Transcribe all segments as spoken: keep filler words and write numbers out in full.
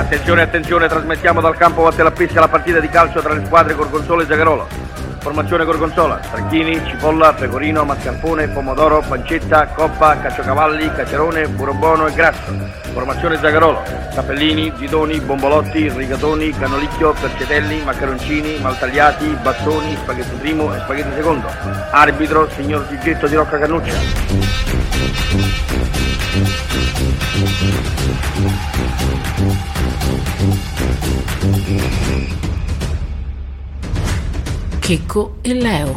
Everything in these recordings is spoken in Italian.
Attenzione, attenzione, trasmettiamo dal campo Vattelappisca la partita di calcio tra le squadre Gorgonzola e Zagarolo. Formazione Gorgonzola: Stracchini, cipolla, pecorino, mascarpone, pomodoro, pancetta, coppa, caciocavalli, cacerone, burrobono e grasso. Formazione Zagarolo: capellini, gidoni, bombolotti, rigatoni, canolicchio, percetelli, maccaroncini, maltagliati, bastoni, spaghetti primo e spaghetti secondo. Arbitro signor Gigetto di Rocca Cannuccia. Checco e Leo,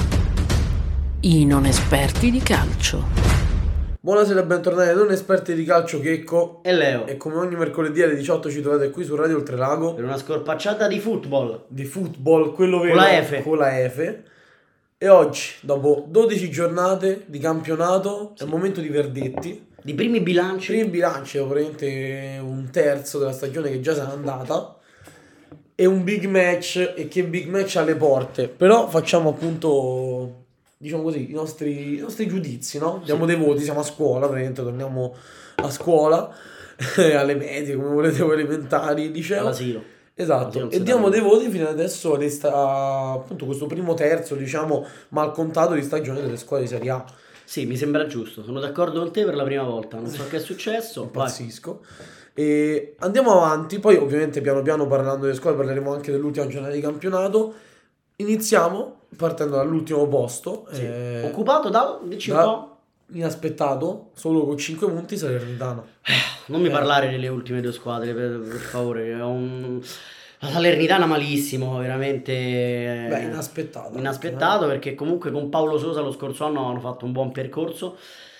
i non esperti di calcio. Buonasera e bentornati ai non esperti di calcio, Checco e Leo. E come ogni mercoledì alle diciotto ci trovate qui su Radio Oltrelago per una scorpacciata di football. Di football, quello vero, con la F. Con la F. E oggi, dopo dodici giornate di campionato, sì, è il momento di verdetti. Di primi bilanci. Primi bilanci, praticamente un terzo della stagione che già se n'è andata. E un big match, e che big match alle porte. Però facciamo appunto, diciamo così, i nostri, i nostri giudizi, no? Diamo sì. dei voti, siamo a scuola, praticamente torniamo a scuola, alle medie, come volete, voi elementari, liceo. All'asilo. Esatto, e diamo dei voti fino adesso resta appunto questo primo terzo, diciamo, mal contato di stagione delle squadre di Serie A. Sì, mi sembra giusto, sono d'accordo con te per la prima volta, non so che è successo. Impazzisco. E andiamo avanti, poi ovviamente piano piano parlando delle squadre parleremo anche dell'ultima giornata di campionato. Iniziamo partendo dall'ultimo posto, sì. eh, occupato da, dici un po'? Inaspettato, solo con cinque punti, Salernitana. Non mi eh. parlare delle ultime due squadre, per, per favore. Ho un... La Salernitana malissimo, veramente. Beh, inaspettato. Inaspettato, perché comunque con Paolo Sosa lo scorso anno hanno fatto un buon percorso.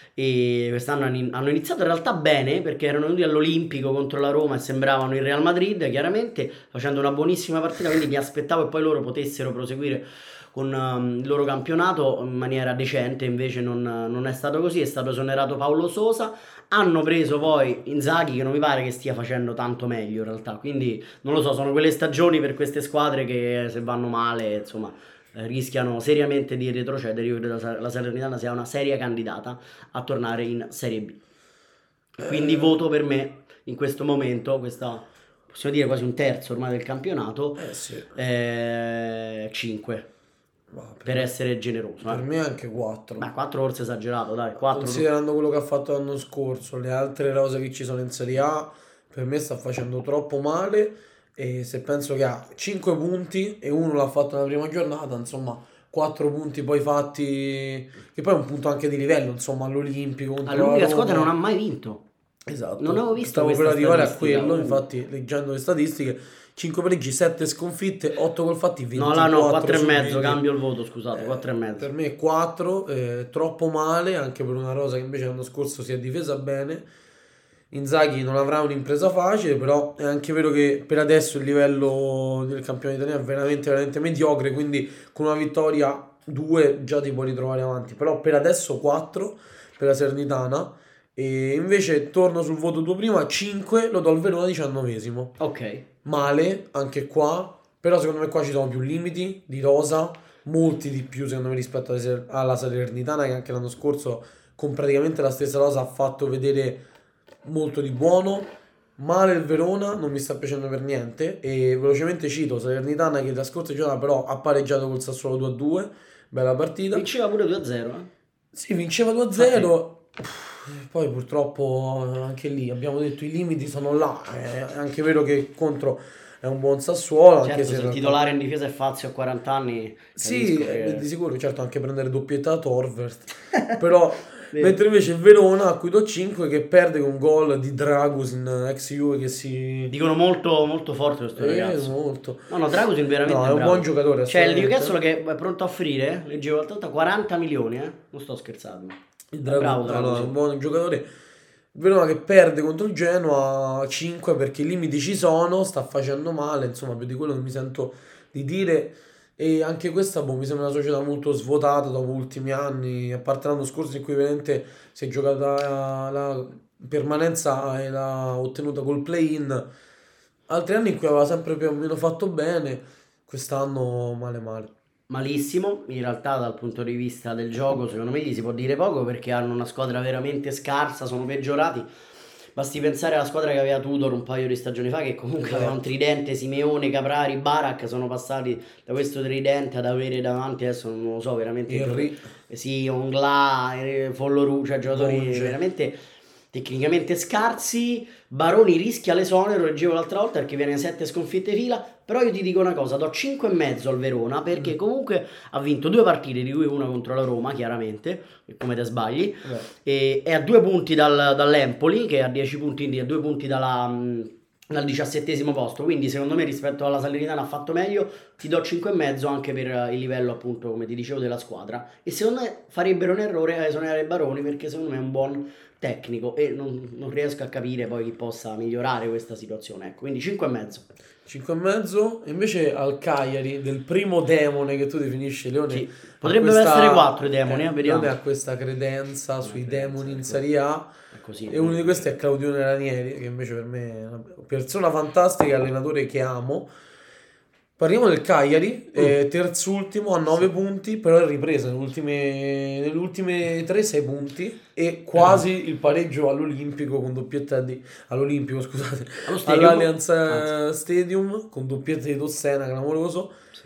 E quest'anno hanno iniziato in realtà bene, perché erano venuti all'Olimpico contro la Roma e sembravano il Real Madrid, chiaramente facendo una buonissima partita, quindi mi aspettavo che poi loro potessero proseguire con um, il loro campionato in maniera decente. Invece non, non è stato così, è stato esonerato Paolo Sosa. Hanno preso poi Inzaghi, che non mi pare che stia facendo tanto meglio in realtà, quindi non lo so, sono quelle stagioni per queste squadre che se vanno male, insomma, rischiano seriamente di retrocedere. Io credo che la Salernitana sia una seria candidata a tornare in Serie B, quindi eh... voto per me in questo momento, questa possiamo dire quasi un terzo ormai del campionato, eh sì. eh, cinque per, per essere generoso. Per eh. me anche quattro. Ma quattro forse esagerato, dai, quattro. Considerando quello che ha fatto l'anno scorso, le altre rose che ci sono in Serie A, per me sta facendo troppo male. E se penso che ha cinque punti e uno l'ha fatto nella prima giornata, insomma quattro punti poi fatti, che poi è un punto anche di livello, insomma, all'Olimpico. L'unica squadra non ha mai vinto. Esatto. Non avevo visto. Stavo per arrivare a quello, infatti, leggendo le statistiche, cinque pareggi, sette sconfitte, otto gol fatti, ventiquattro. No, no, no, quattro e mezzo, cambio il voto, scusate, eh, quattro e mezzo. Per me è quattro, eh, troppo male, anche per una rosa che invece l'anno scorso si è difesa bene. Inzaghi non avrà un'impresa facile, però è anche vero che per adesso il livello del campione italiano è veramente veramente mediocre, quindi con una vittoria due già ti puoi ritrovare avanti, però per adesso quattro per la Salernitana. E invece torno sul voto tuo prima, cinque lo do al Verona, diciannovesimo. Ok. Male anche qua, però secondo me qua ci sono più limiti di rosa, molti di più secondo me rispetto alla Salernitana, che anche l'anno scorso con praticamente la stessa rosa ha fatto vedere molto di buono. Male il Verona, non mi sta piacendo per niente. E velocemente cito Salernitana, che la scorsa giornata però ha pareggiato col Sassuolo due a due, bella partita, vinceva pure due a zero, eh? Sì, vinceva due a zero. Poi purtroppo anche lì abbiamo detto i limiti sono là. È anche vero che contro è un buon Sassuolo, certo, anche se, se il titolare in difesa è Fazio a quaranta anni, sì, che... di sicuro, certo, anche prendere doppietta a Torvert. Però mentre invece il Verona, a cui do cinque, che perde con gol di Dragusin, ex Juve, che si... Dicono molto molto forte questo eh, ragazzo. molto. No, no, Dragusin veramente no, è un bravo. buon giocatore. Cioè il Newcastle che è pronto a offrire, leggevo l'altra volta, quaranta milioni, eh? Non sto scherzando. Il Dragusin, bravo, Dragusin. No, è un buon giocatore. Il Verona che perde contro il Genoa cinque, perché i limiti ci sono, sta facendo male, insomma, più di quello che mi sento di dire. E anche questa boh, mi sembra una società molto svuotata dopo ultimi anni, a parte l'anno scorso in cui veramente si è giocata la permanenza e l'ha ottenuta col play-in, altri anni in cui aveva sempre più o meno fatto bene, quest'anno male male. Malissimo, in realtà dal punto di vista del gioco secondo me gli si può dire poco, perché hanno una squadra veramente scarsa, sono peggiorati, Basti pensare alla squadra che aveva Tudor un paio di stagioni fa, che comunque Esatto. aveva un tridente, Simeone, Caprari, Barak, sono passati da questo tridente ad avere davanti, adesso non lo so, veramente Henry. eh, sì, Ongla, eh, Folloru, cioè giocatori Monge. veramente tecnicamente scarsi. Baroni rischia l'esonero, leggevo l'altra volta, perché viene sette sconfitte fila, però io ti dico una cosa, do cinque e mezzo al Verona, perché Mm. comunque ha vinto due partite, di cui una contro la Roma, chiaramente, come te sbagli, Beh, e è a due punti dal, dall'Empoli, che è a dieci punti, quindi a due punti dalla, mh, dal diciassettesimo posto, quindi secondo me rispetto alla Salernitana ha fatto meglio, ti do cinque e mezzo anche per il livello, appunto, come ti dicevo, della squadra, e secondo me farebbero un errore a esonerare Baroni, perché secondo me è un buon tecnico e non, non riesco a capire poi chi possa migliorare questa situazione, ecco, quindi cinque e mezzo. cinque e mezzo. Invece al Cagliari, del primo demone che tu definisci, Leone. Sì. ha Potrebbero questa- essere quattro i demoni, eh, vediamo. Leone ha questa credenza Una sui credenza, demoni in ecco. Serie A. È così. E uno di questi è Claudione Ranieri, che invece per me è una persona fantastica, allenatore che amo. Parliamo del Cagliari, eh, terzultimo a nove punti, però è ripresa nelle ultime, nelle ultime tre sei punti e quasi il pareggio all'Olimpico con doppietta di all'Olimpico, scusate, Allo Stadium. all'Allianz Anzi. Stadium con doppietta di Dossena, clamoroso. Sì.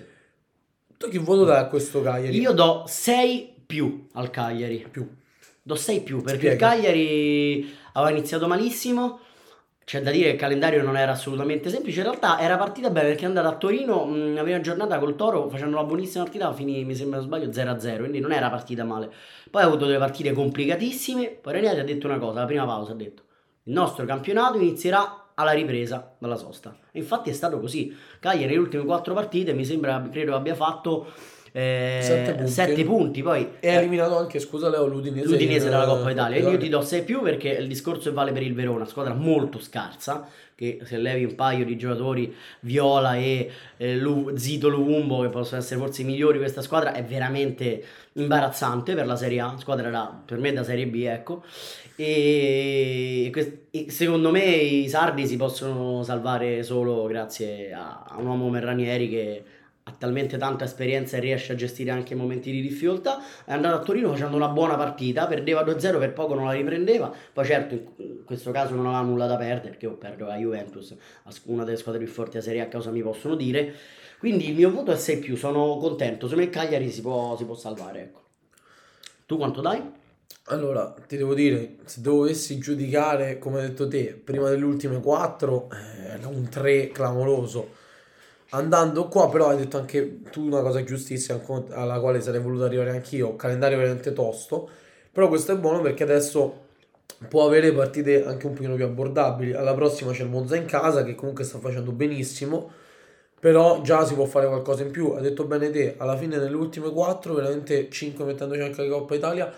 Tu che voto dai a questo Cagliari? Io do sei più al Cagliari. più. Do sei più perché Spiega. il Cagliari aveva iniziato malissimo. C'è da dire che il calendario non era assolutamente semplice. In realtà era partita bene perché è andata a Torino mh, la prima giornata col Toro facendo una buonissima partita, finì, mi sembra non sbaglio, zero a zero, quindi non era partita male. Poi ha avuto delle partite complicatissime. Poi Ranieri ha detto una cosa, alla prima pausa ha detto: il nostro campionato inizierà alla ripresa dalla sosta. E infatti è stato così. Cagliari le ultime quattro partite mi sembra, credo abbia fatto eh, Sette punti. sette punti. Poi E ha eliminato anche, scusa Leo, l'Udinese. l'Udinese in, dalla eh, Coppa Italia. Coppa Io ti do sei più perché il discorso vale per il Verona, squadra molto scarsa, che se levi un paio di giocatori, Viola e eh, Lu- Zito Luvumbo, che possono essere forse i migliori di questa squadra, è veramente imbarazzante per la Serie A, squadra da, per me da Serie B, ecco. E, que- e secondo me i sardi si possono salvare solo grazie a, a un uomo come Ranieri che ha talmente tanta esperienza e riesce a gestire anche momenti di difficoltà. È andato a Torino facendo una buona partita, perdeva due a zero, per poco non la riprendeva, poi certo in questo caso non aveva nulla da perdere perché io perdo la Juventus, una delle squadre più forti a Serie A, cosa mi possono dire, quindi il mio voto è sei più, sono contento, secondo me il Cagliari si può, si può salvare, ecco. Tu quanto dai? Allora, ti devo dire, se dovessi giudicare, come hai detto te, prima delle ultime quattro, eh, era un tre clamoroso. Andando qua, però, hai detto anche tu una cosa giustissima, co- alla quale sarei voluto arrivare anch'io, calendario veramente tosto, però questo è buono perché adesso può avere partite anche un pochino più abbordabili. Alla prossima c'è il Monza in casa, che comunque sta facendo benissimo, però già si può fare qualcosa in più. Hai detto bene te, alla fine nelle ultime quattro, veramente cinque mettendoci anche la Coppa Italia.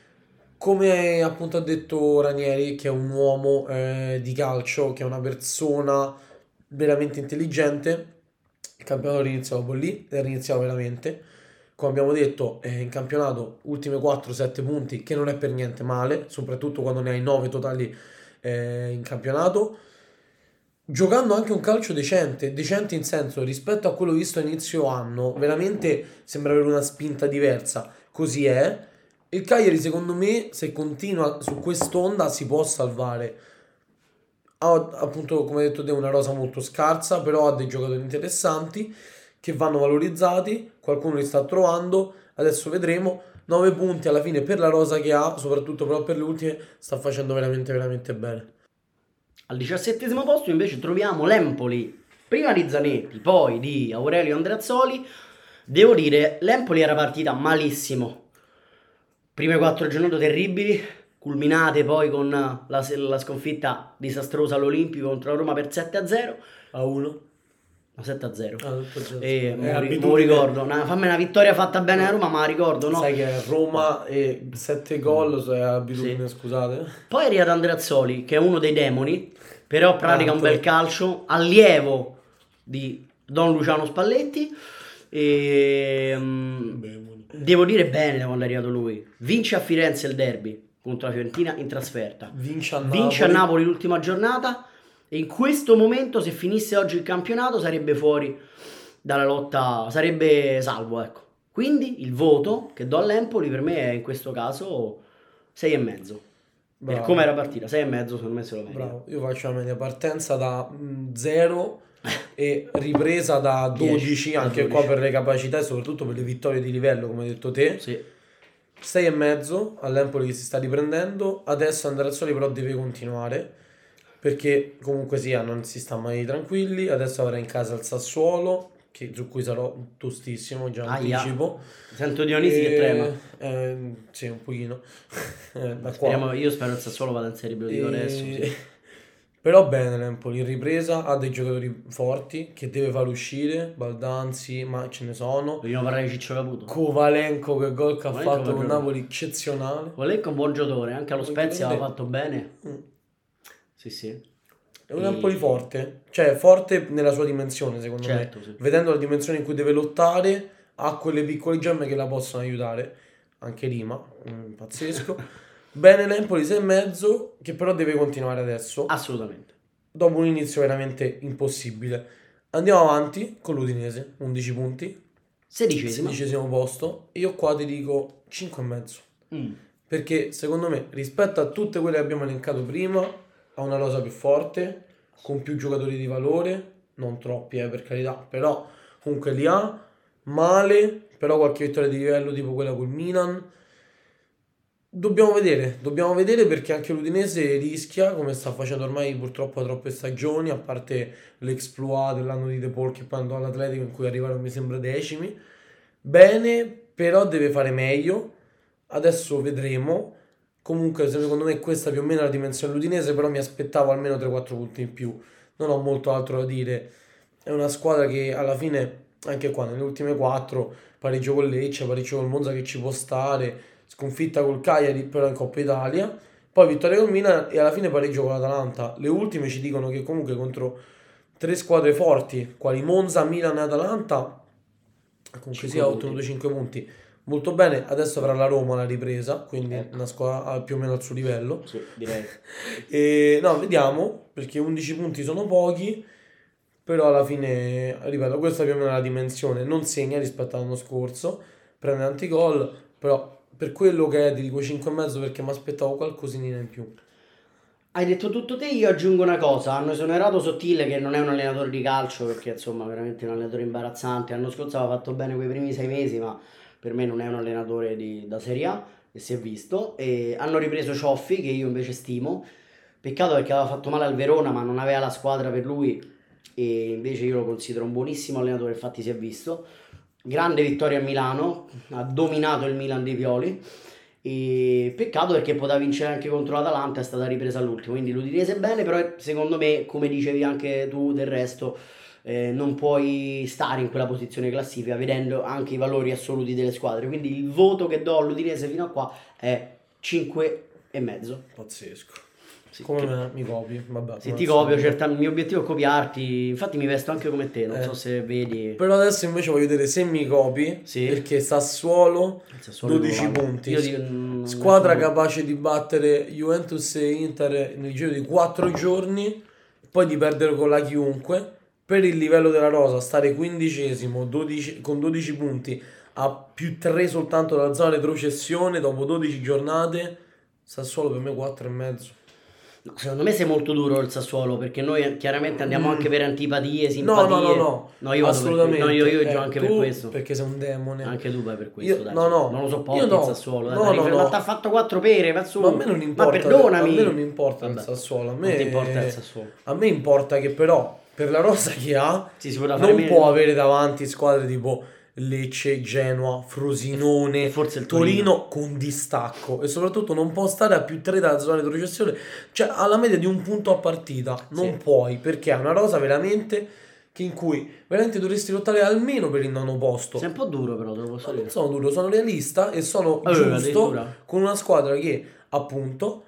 Come appunto ha detto Ranieri, che è un uomo eh, di calcio, che è una persona veramente intelligente, il campionato iniziava proprio lì, e iniziava veramente. Come abbiamo detto, eh, in campionato ultime quattro sette punti, che non è per niente male, soprattutto quando ne hai nove totali eh, in campionato. Giocando anche un calcio decente, decente in senso rispetto a quello visto a inizio anno, veramente sembra avere una spinta diversa, così è. Il Cagliari secondo me se continua su quest'onda si può salvare. Ha appunto come hai detto te una rosa molto scarsa, però ha dei giocatori interessanti che vanno valorizzati, qualcuno li sta trovando, adesso vedremo. nove punti alla fine per la rosa che ha, soprattutto però per le ultime, sta facendo veramente veramente bene. Al diciassettesimo posto invece troviamo l'Empoli, prima di Zanetti, poi di Aurelio Andreazzoli. Devo dire, l'Empoli era partita malissimo. Prime quattro giornate terribili, culminate poi con la, la sconfitta disastrosa all'Olimpico contro la Roma per sette a zero. A uno. No, sette a zero. Ah, tutto già. E È mo, ri- mo abitudine. ricordo, una, fammi una vittoria fatta bene a Roma, ma la ricordo, no? Sai che Roma e sette gol è abitudine, Sì. scusate. Poi è arrivato Andreazzoli, che è uno dei demoni, però pratica un Altro. bel calcio, allievo di Don Luciano Spalletti. E mm, devo dire bene da quando è arrivato lui. Vince a Firenze il derby contro la Fiorentina in trasferta. Vince a Napoli. Vince a Napoli l'ultima giornata. E in questo momento, se finisse oggi il campionato, sarebbe fuori dalla lotta, sarebbe salvo, ecco. Quindi il voto che do all'Empoli per me è in questo caso sei e mezzo. Per come era partita, sei e mezzo secondo me se lo merita. Bravo, io faccio la media partenza da zero e ripresa da dodici, da anche dodici. qua per le capacità e soprattutto per le vittorie di livello, come hai detto te. Sì. sei e mezzo all'Empoli che si sta riprendendo, adesso Andreazzoli però deve continuare, perché comunque sia non si sta mai tranquilli, adesso avrà in casa il Sassuolo, che, su cui sarò tostissimo, già Aia. anticipo. Sento Dionisi che E- trema. eh, sì, un pochino. Eh, da qua. Speriamo, io spero il Sassuolo vada in Serie B, lo dico E- adesso. Sì. Però bene l'Empoli in ripresa, ha dei giocatori forti che deve far uscire, Baldanzi, ma ce ne sono. Vogliamo parlare di Ciccio Caputo? Kovalenko, che gol che ha Kovalenko fatto che con gioca. Napoli, eccezionale. Volenko è un buon giocatore, anche allo Buon Spezia giocatore. aveva fatto bene. Mm. Sì, sì. È un E- Empoli forte, cioè forte nella sua dimensione secondo Certo, me. sì. Vedendo la dimensione in cui deve lottare, ha quelle piccole gemme che la possono aiutare. Anche Lima, mm, pazzesco. Bene l'Empoli sei e mezzo, che però deve continuare adesso. Assolutamente. Dopo un inizio veramente impossibile. Andiamo avanti con l'Udinese, undici punti, Sedicesimo. sedicesimo posto. Io qua ti dico cinque e mezzo. Mm. Perché secondo me, rispetto a tutte quelle che abbiamo elencato prima, ha una rosa più forte, con più giocatori di valore, non troppi eh, per carità, però comunque li ha, male, però qualche vittoria di livello tipo quella col Milan. Dobbiamo vedere, dobbiamo vedere perché anche l'Udinese rischia, come sta facendo ormai purtroppo da troppe stagioni, a parte l'exploit dell'anno di De Paul che poi andò all'Atletico in cui arrivarono mi sembra decimi. Bene, però deve fare meglio. Adesso vedremo. Comunque secondo me questa più o meno è la dimensione dell'Udinese, però mi aspettavo almeno tre quattro punti in più. Non ho molto altro da dire. È una squadra che alla fine, anche qua nelle ultime quattro, pareggio con Lecce, pareggio col Monza che ci può stare, sconfitta col Cagliari però in Coppa Italia, poi vittoria con Milan e alla fine pareggio con l'Atalanta. Le ultime ci dicono che comunque contro tre squadre forti, quali Monza, Milan e Atalanta, comunque Cinque sia ha punti. ottenuto cinque punti. Molto bene, adesso avrà la Roma la ripresa, quindi Ecco. una squadra più o meno al suo livello. Sì, direi. E no, vediamo, perché undici punti sono pochi, però alla fine, ripeto, questa più o meno è la dimensione, non segna rispetto all'anno scorso, prende tanti gol, però per quello che è ti dico cinque e mezzo perché mi aspettavo qualcosina in più. Hai detto tutto te, io aggiungo una cosa. Hanno esonerato Sottile, che non è un allenatore di calcio, perché insomma veramente un allenatore imbarazzante. L'anno scorso aveva fatto bene quei primi sei mesi, ma per me non è un allenatore di, da Serie A, e si è visto. E hanno ripreso Cioffi, che io invece stimo. Peccato perché aveva fatto male al Verona, ma non aveva la squadra per lui, e invece io lo considero un buonissimo allenatore, infatti si è visto. Grande vittoria a Milano, ha dominato il Milan dei Pioli. E peccato perché poteva vincere anche contro l'Atalanta, è stata ripresa all'ultimo, quindi l'Udinese è bene, però secondo me, come dicevi anche tu del resto, eh, non puoi stare in quella posizione classifica vedendo anche i valori assoluti delle squadre, quindi il voto che do all'Udinese fino a qua è cinque e mezzo. Pazzesco. Sì, Come che- me mi copi? Vabbè, se come ti al copio, solito. certa- il mio obiettivo è copiarti, infatti mi vesto anche come te, non Eh. so se vedi. Però adesso invece voglio vedere se mi copi, Sì. perché Sassuolo, Il Sassuolo dodici lo vale. punti. Io dico, mm, Squadra non- capace di battere Juventus e Inter nel giro di quattro giorni, poi di perdere con la chiunque. Per il livello della rosa, stare quindicesimo dodici, con dodici punti a più tre soltanto dalla zona retrocessione dopo dodici giornate, Sassuolo per me quattro e mezzo. No, secondo me sei molto duro il Sassuolo, perché noi chiaramente andiamo Mm. anche per antipatie, No, simpatie. no, no, no, No, io vado per assolutamente. que- no, io, io Eh, gioco anche tu per questo. perché sei un demone. Anche tu vai per questo, Io- dai. no, no, Non lo sopporti io no. il Sassuolo, dai, No, dai, no, ma no. ti ha fatto quattro pere, va su. Ma a me non importa, Ma perdonami. a me non importa il Vabbè, Sassuolo, a me, non ti importa il Sassuolo. a me importa che però per la rosa che ha Sì, si potrà fare non meglio. può avere davanti squadre tipo Lecce, Genoa, Frosinone, E forse il Torino con distacco e soprattutto non può stare a più tre dalla zona di retrocessione, cioè alla media di un punto a partita, non Sì. puoi, perché è una rosa veramente che in cui veramente dovresti lottare almeno per il nono posto. Sei un po' duro però, te lo posso Ma non dire. sono duro, sono realista e sono Eh, giusto addirittura. con una squadra che appunto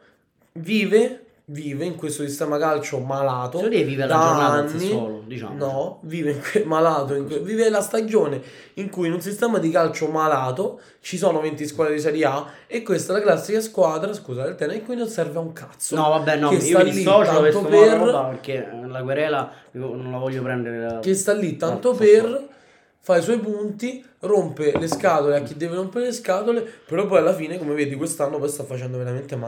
vive, vive in questo sistema calcio malato. Secondo te vive la da giornata al anni. Sassuolo, diciamo. No, vive in que- malato, in que- vive la stagione in cui in un sistema di calcio malato ci sono venti squadre di Serie A e questa è la classica squadra, scusa del tenere, in cui non serve a un cazzo. No, vabbè, no, che io sta mi lì dissocio da questo tanto modo per- roba, perché eh, la querela io non la voglio prendere. la- che sta lì tanto No, per fa i suoi punti, rompe le scatole a chi deve rompere le scatole, però poi alla fine, come vedi, quest'anno poi sta facendo veramente male.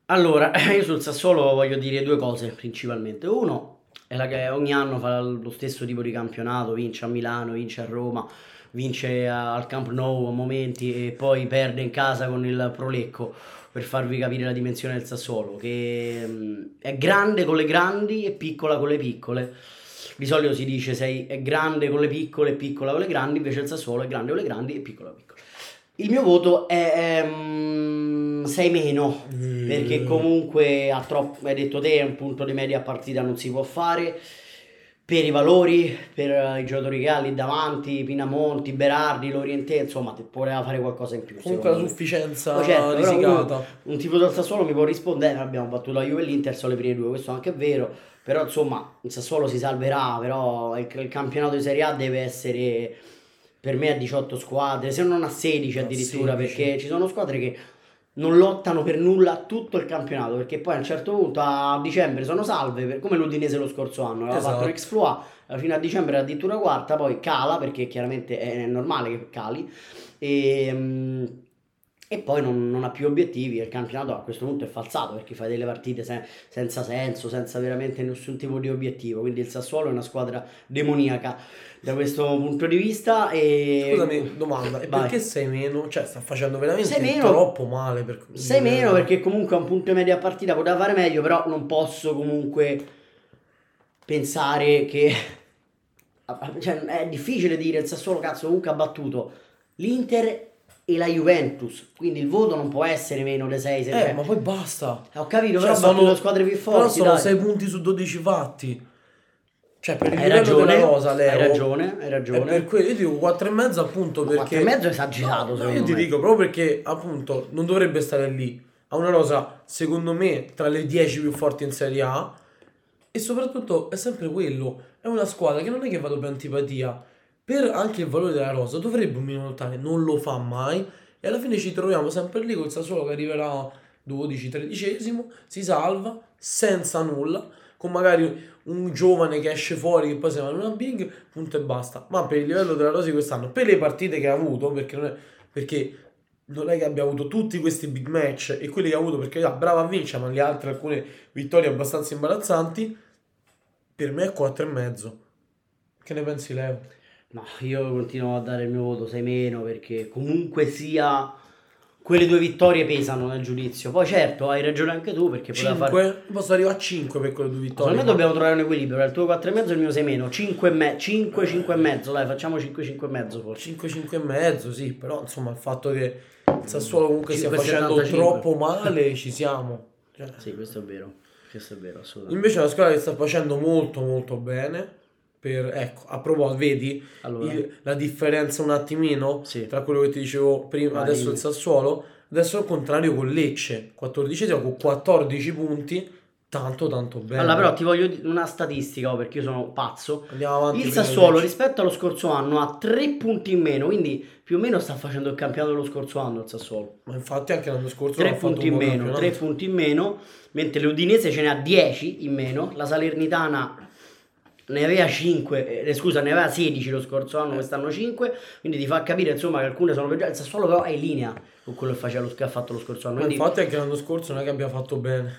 Allora, io sul Sassuolo voglio dire due cose principalmente. Uno è la che ogni anno fa lo stesso tipo di campionato, vince a Milano, vince a Roma, vince a- al Camp Nou a momenti e poi perde in casa con il Prolecco, per farvi capire la dimensione del Sassuolo, che mm, è grande con le grandi e piccola con le piccole. Di solito si dice sei è grande con le piccole e piccola con le grandi, invece il Sassuolo è grande con le grandi e piccola con le piccole. Il mio voto è sei meno, perché comunque ha troppo, hai detto te, un punto di media a partita non si può fare per i valori, per eh, i giocatori che ha lì davanti, Pinamonti, Berardi, Lorientè, insomma, ti poteva fare qualcosa in più. Comunque la secondo me. sufficienza Ma certo, però risicata. uno- un tipo del Sassuolo mi può rispondere, "Eh, abbiamo battuto la Juve e l'Inter, sono le prime due, questo anche è vero, però insomma il Sassuolo si salverà, però il, il campionato di Serie A deve essere per me a diciotto squadre, se non a sedici A addirittura, sedici. perché ci sono squadre che non lottano per nulla tutto il campionato, perché poi a un certo punto a dicembre sono salve, per- come l'Udinese lo scorso anno, aveva Esatto. fatto un exploit, fino a dicembre era addirittura quarta, poi cala, perché chiaramente è normale che cali, e, mm, e poi non, non ha più obiettivi, e il campionato a questo punto è falsato, perché fai delle partite se- senza senso, senza veramente nessun tipo di obiettivo, quindi il Sassuolo è una squadra demoniaca da questo punto di vista. E Scusami, domanda, e Vai. perché sei meno? Cioè, sta facendo veramente Sei meno- troppo male. Per... sei meno perché comunque a un punto medio a partita poteva fare meglio, però non posso comunque pensare che cioè, è difficile dire il Sassuolo cazzo comunque ha battuto l'Inter e la Juventus, quindi il voto non può essere meno di sei. Eh, ma poi basta. ho capito, Cioè, però ha sono- battuto squadre più Però forti, sono dai. sei punti su dodici fatti. Cioè, per il Hai livello ragione, della rosa, Leo, hai ragione, hai è ragione. per quello, io dico quattro e mezzo appunto Ma perché... quattro e mezzo è esagerato, No, secondo io ti me. dico proprio perché appunto non dovrebbe stare lì. Ha una rosa, secondo me, tra le dieci più forti in Serie A. E soprattutto è sempre quello. È una squadra che non è che vado per antipatia. Per anche il valore della rosa dovrebbe un minimo lottare, non lo fa mai. E alla fine ci troviamo sempre lì col Sassuolo che arriverà dodici tredicesimo, si salva senza nulla, con magari un giovane che esce fuori che poi si va in una big, punto e basta. Ma per il livello della rosa di quest'anno, per le partite che ha avuto, perché non è, perché non è che abbia avuto tutti questi big match e quelli che ha avuto, perché ah, brava a vincere, ma le altre alcune vittorie abbastanza imbarazzanti, per me è quattro e mezzo. Che ne pensi, Leo? No, io continuo a dare il mio voto sei meno, perché comunque sia quelle due vittorie pesano nel giudizio. Poi certo, hai ragione anche tu, perché poteva fare... cinque? Posso arrivare a cinque per quelle due vittorie. Secondo me dobbiamo trovare un equilibrio, il tuo quattro e mezzo e il mio sei meno, cinque e me- cinque, cinque e mezzo, dai, facciamo cinque, cinque e mezzo forse. cinque, cinque e mezzo, sì, però insomma il fatto che il Sassuolo comunque stia cinque e facendo settantacinque. troppo male, ci siamo. Cioè, Sì, questo è vero, questo è vero, assolutamente. invece è una squadra che sta facendo molto molto bene. Per, ecco, a proposito, vedi Allora. il- la differenza un attimino Sì. tra quello che ti dicevo prima, Vai. adesso il Sassuolo, adesso al contrario con Lecce, quattordicesimo con quattordici punti, tanto tanto bene. Allora, però ti voglio dire una statistica, oh, perché io sono pazzo. Andiamo avanti. Il prima Sassuolo Lecce. rispetto allo scorso anno ha tre punti in meno, quindi più o meno sta facendo il campionato dello scorso anno il Sassuolo. Ma infatti anche l'anno scorso tre non ha fatto punti un in buon meno, campionato. tre punti in meno, mentre l'Udinese ce ne ha dieci in meno, la Salernitana ne aveva cinque, eh, scusa, ne aveva sedici lo scorso anno, quest'anno cinque, quindi ti fa capire insomma che alcune sono peggiori. Il Sassuolo però è in linea con quello che, faceva lo, che ha fatto lo scorso anno. Ma Quindi, infatti anche l'anno scorso non è che abbia fatto bene.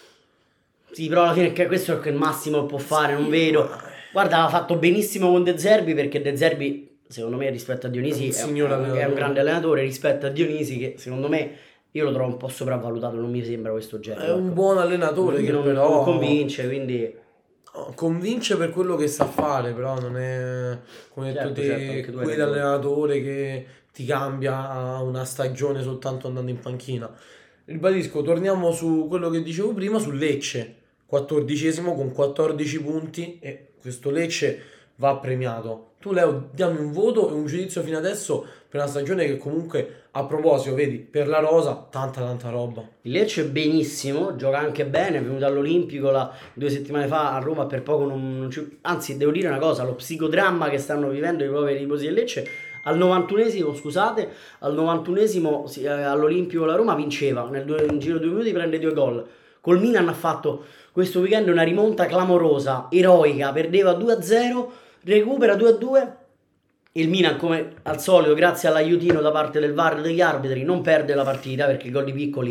sì, però alla fine che questo è il massimo che può fare, non vedo. Guarda, ha fatto benissimo con De Zerbi, perché De Zerbi, secondo me, rispetto a Dionisi, È un è un, signor è un allenatore. grande allenatore, rispetto a Dionisi, che secondo me io lo trovo un po' sopravvalutato, non mi sembra questo genere. È un buon allenatore che non, però non convince, quindi... no, convince per quello che sa fare, però non è come hai detto Certo, te, certo, anche tu hai ragione. quell'allenatore che ti cambia una stagione soltanto andando in panchina. Ribadisco, torniamo su quello che dicevo prima, su Lecce, quattordicesimo con quattordici punti e questo Lecce va premiato. Tu Leo, diamo un voto e un giudizio fino adesso per una stagione che comunque, a proposito, vedi, per la rosa, tanta tanta roba. Il Lecce benissimo, gioca anche bene, è venuto all'Olimpico la, due settimane fa a Roma, per poco non, non ci... Anzi, devo dire una cosa, lo psicodramma che stanno vivendo i poveri tifosi del Lecce, al novantunesimo, scusate, al novantunesimo sì, eh, all'Olimpico la Roma vinceva, nel due, in giro di due minuti prende due gol. Col Milan ha fatto questo weekend una rimonta clamorosa, eroica, perdeva due a zero, recupera due a due. Il Milan, come al solito, grazie all'aiutino da parte del V A R degli arbitri, non perde la partita, perché i gol di Piccoli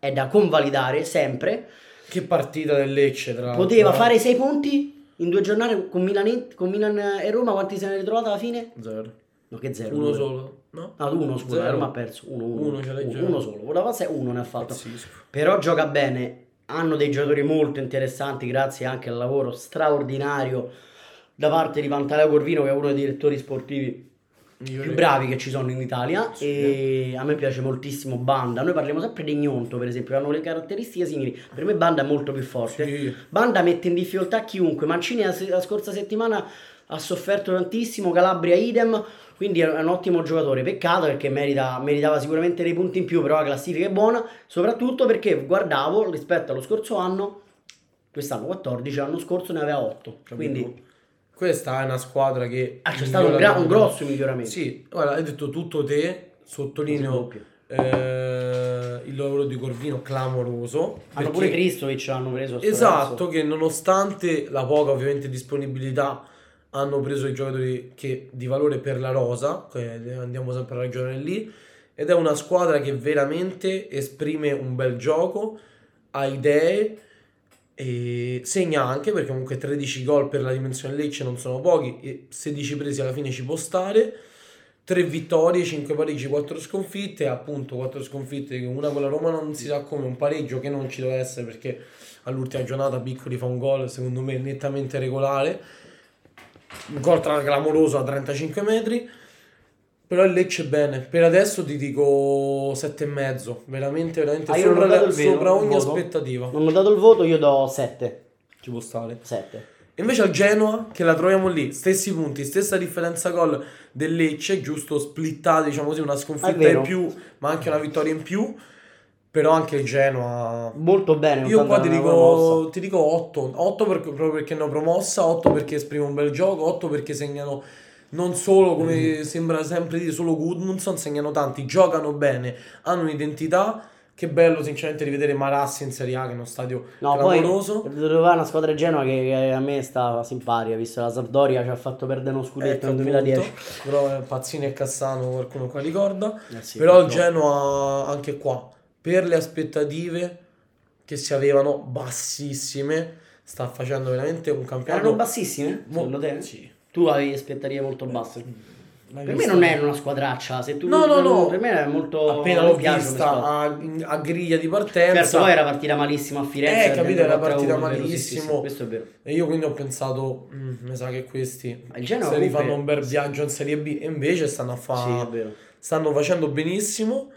è da convalidare sempre. Che partita del Lecce, tra l'altro. Poteva fare sei punti in due giornate con Milan, con Milan e Roma. Quanti se ne è ritrovata alla fine? Zero. No, che zero? Uno due. solo, no? Ah, uno, scusa, Zero. la Roma ha perso. Uno, uno. Uno ce l'hai già. Uno solo. Voleva passare, uno ne ha fatto. Pazzesco. Però gioca bene. Hanno dei giocatori molto interessanti, grazie anche al lavoro straordinario da parte di Pantaleo Corvino, che è uno dei direttori sportivi più bravi che ci sono in Italia. Sì. E a me piace moltissimo Banda. Noi parliamo sempre di Gnonto, per esempio, hanno le caratteristiche simili. Per me Banda è molto più forte. Sì. Banda mette in difficoltà chiunque. Mancini la, la scorsa settimana ha sofferto tantissimo, Calabria idem, quindi è un ottimo giocatore. Peccato perché merita, meritava sicuramente dei punti in più, però la classifica è buona, soprattutto perché guardavo rispetto allo scorso anno, quest'anno quattordici, l'anno scorso ne aveva otto, quindi questa è una squadra che ah, c'è stato un, gra- un grosso miglioramento. Sì, guarda, hai detto tutto te, sottolineo eh, il lavoro di Corvino clamoroso. Hanno pure Kristovic, hanno preso esatto, che nonostante la poca ovviamente disponibilità hanno preso i giocatori che di valore per la rosa, andiamo sempre a ragionare lì, ed è una squadra che veramente esprime un bel gioco, ha idee e segna anche, perché comunque tredici gol per la dimensione Lecce non sono pochi e sedici presi alla fine ci può stare. Tre vittorie, cinque pareggi, quattro sconfitte, appunto quattro sconfitte, una con la Roma non si sa come, un pareggio che non ci deve essere perché all'ultima giornata Piccoli fa un gol secondo me nettamente regolare, un gol clamoroso a trentacinque metri. Però il Lecce è bene, per adesso ti dico sette e mezzo, veramente veramente ah, sopra, la, sopra ogni voto. aspettativa. Non ho dato il voto, io do sette. Ci può stare. sette. Invece al Genoa, che la troviamo lì, stessi punti, stessa differenza gol del Lecce, giusto splittata, diciamo così, una sconfitta in più, ma anche una vittoria in più. Però anche il Genoa molto bene. Io qua ti dico, ti dico otto, otto per, proprio perché hanno promossa, otto perché esprime un bel gioco, otto perché segnano non solo come mm. sembra sempre dire solo Gudmundsson, segnano tanti, giocano bene, hanno un'identità. Che bello sinceramente rivedere Marassi in Serie A, che è uno stadio no, clamoroso. Poi trovare una squadra Genoa che, che a me sta simpatica, visto la Sampdoria ci ha fatto perdere uno scudetto ecco, nel duemiladieci. Appunto, però Pazzini e Cassano qualcuno qua ricorda. Eh sì, però il Genoa anche qua, per le aspettative che si avevano bassissime, sta facendo veramente un campionato. Erano bassissime? Mo- secondo te? Sì. Tu avevi aspettative molto basse. L'hai per vista? me non è una squadraccia, se tu no no no, per me è molto appena l'ho vista a, a griglia di partenza. Certo, poi era partita malissimo a Firenze, eh capito, era partita uno, malissimo, sì, sì, sì, questo è vero. E io quindi ho pensato mi sa che questi il Genoa se comunque... rifanno un bel viaggio in Serie B, e invece stanno a fare sì, è vero. stanno facendo benissimo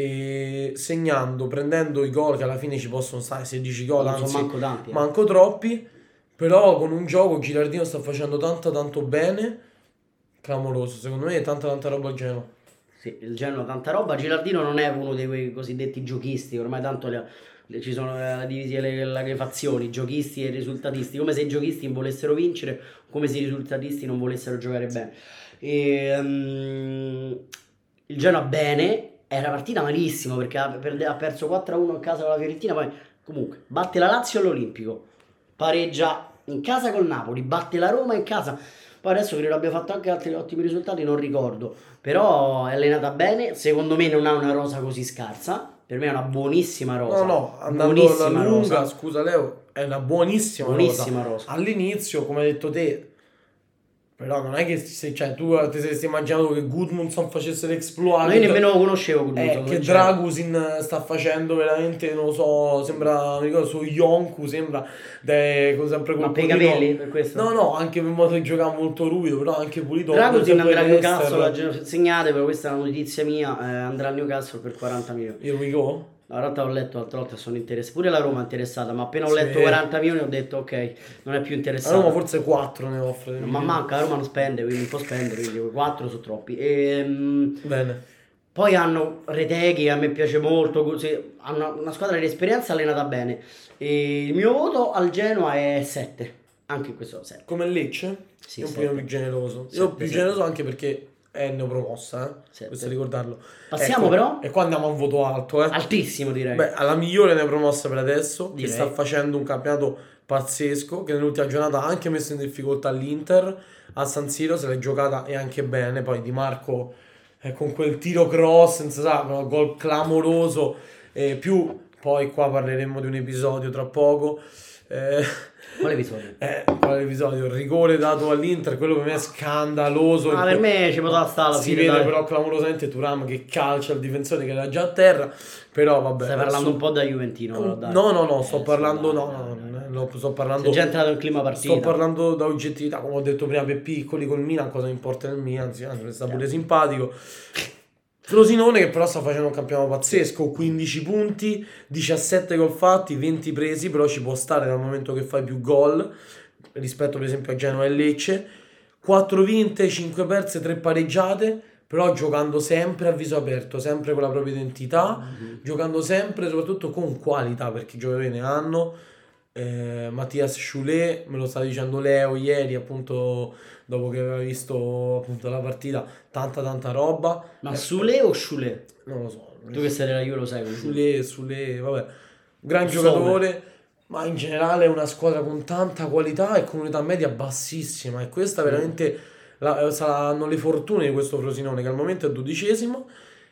e segnando, prendendo i gol che alla fine ci possono stare sedici gol, non anzi manco tanti, eh. manco troppi, però con un gioco Gilardino sta facendo tanto tanto bene, clamoroso, secondo me è tanta tanta roba al Genoa. Sì, il Genoa tanta roba. Gilardino non è uno dei quei cosiddetti giochisti, ormai tanto le, le, ci sono le, divisi le, le, le fazioni, giochisti e risultatisti, come se i giochisti volessero vincere, come se i risultatisti non volessero giocare bene. E, um, il Genoa bene, era partita malissimo perché ha, per, ha perso quattro a uno in casa con la Fiorentina, poi comunque batte la Lazio all'Olimpico, pareggia in casa col Napoli, batte la Roma in casa. Poi adesso credo abbia fatto anche altri ottimi risultati, non ricordo. Però è allenata bene, secondo me non ha una rosa così scarsa. Per me è una buonissima rosa. No, no, andando alla lunga, rosa. Scusa Leo, è una buonissima, buonissima rosa. rosa. All'inizio, come hai detto te, però non è che se, cioè, tu ti sei immaginato che Gudmundsson facesse l'exploit. No, io nemmeno lo conoscevo Gudmundsson. Eh, che Dragusin sta facendo veramente, non lo so, sembra, mi ricordo, su Yonku, sembra, de, sempre ma per i capelli, per questo? No, no, anche per modo di giocare molto ruvido, però anche pulito. Dragusin andrà a Newcastle, segnate, però questa è una notizia mia, eh, andrà a Newcastle per quaranta milioni. Here we go. In realtà ho letto l'altra volta, sono interessato, pure la Roma è interessata, ma appena ho letto sì. quaranta milioni ho detto ok, non è più interessata. La Roma forse quattro ne offre. Ma manca, la Roma non spende, quindi può spendere, quindi quattro sono troppi. E, bene. Poi hanno Reteghi, che a me piace molto, così, hanno una squadra di esperienza allenata bene. E il mio voto al Genoa è sette, anche in questo sette. Come Lecce? Sì, è un sette. po' più generoso. sette, Io più sette. generoso anche perché è neopromossa, eh? Questo ricordarlo. Passiamo ecco, però? E qua andiamo a un voto alto, eh? Altissimo direi. Beh, alla migliore neopromossa per adesso, direi. Che sta facendo un campionato pazzesco, che nell'ultima giornata ha anche messo in difficoltà l'Inter a San Siro, se l'è giocata e anche bene. Poi Di Marco eh, con quel tiro cross, senza sa, gol clamoroso, eh, più poi qua parleremo di un episodio tra poco. Eh, Quale episodio? Eh, quale episodio? Il rigore dato all'Inter, quello per me è scandaloso. Ah, per me ci poteva stare alla si fine, vede dai. però clamorosamente Thuram che calcia il difensore che era già a terra. Però vabbè. Stai parlando adesso- un po' da Juventino, però, dai. No, no, no, sto Eh, parlando. sì, No, dai, no, dai, no, dai. no, sto parlando. Sei già entrato in clima partita. Sto parlando da oggettività, come ho detto prima, per piccoli col Milan, cosa mi importa del Milan, anzi, anzi, mi sta pure simpatico. Frosinone che però sta facendo un campionato pazzesco, quindici punti, diciassette gol fatti, venti presi, però ci può stare dal momento che fai più gol rispetto per esempio a Genoa e Lecce, quattro vinte, cinque perse, tre pareggiate, però giocando sempre a viso aperto, sempre con la propria identità, Mm-hmm. giocando sempre soprattutto con qualità, perché i giocatori ne hanno. eh, Mattias Choulet, me lo sta dicendo Leo ieri appunto dopo che aveva visto appunto la partita, tanta tanta roba. Ma Eh, Sule o Sciule? non lo so, Tu che sei della Juve lo sai come si chiama. Choulet, Sule, vabbè, gran Insomma. giocatore, ma in generale è una squadra con tanta qualità e con un'età media bassissima, e questa veramente la- saranno le fortune di questo Frosinone che al momento è dodicesimo,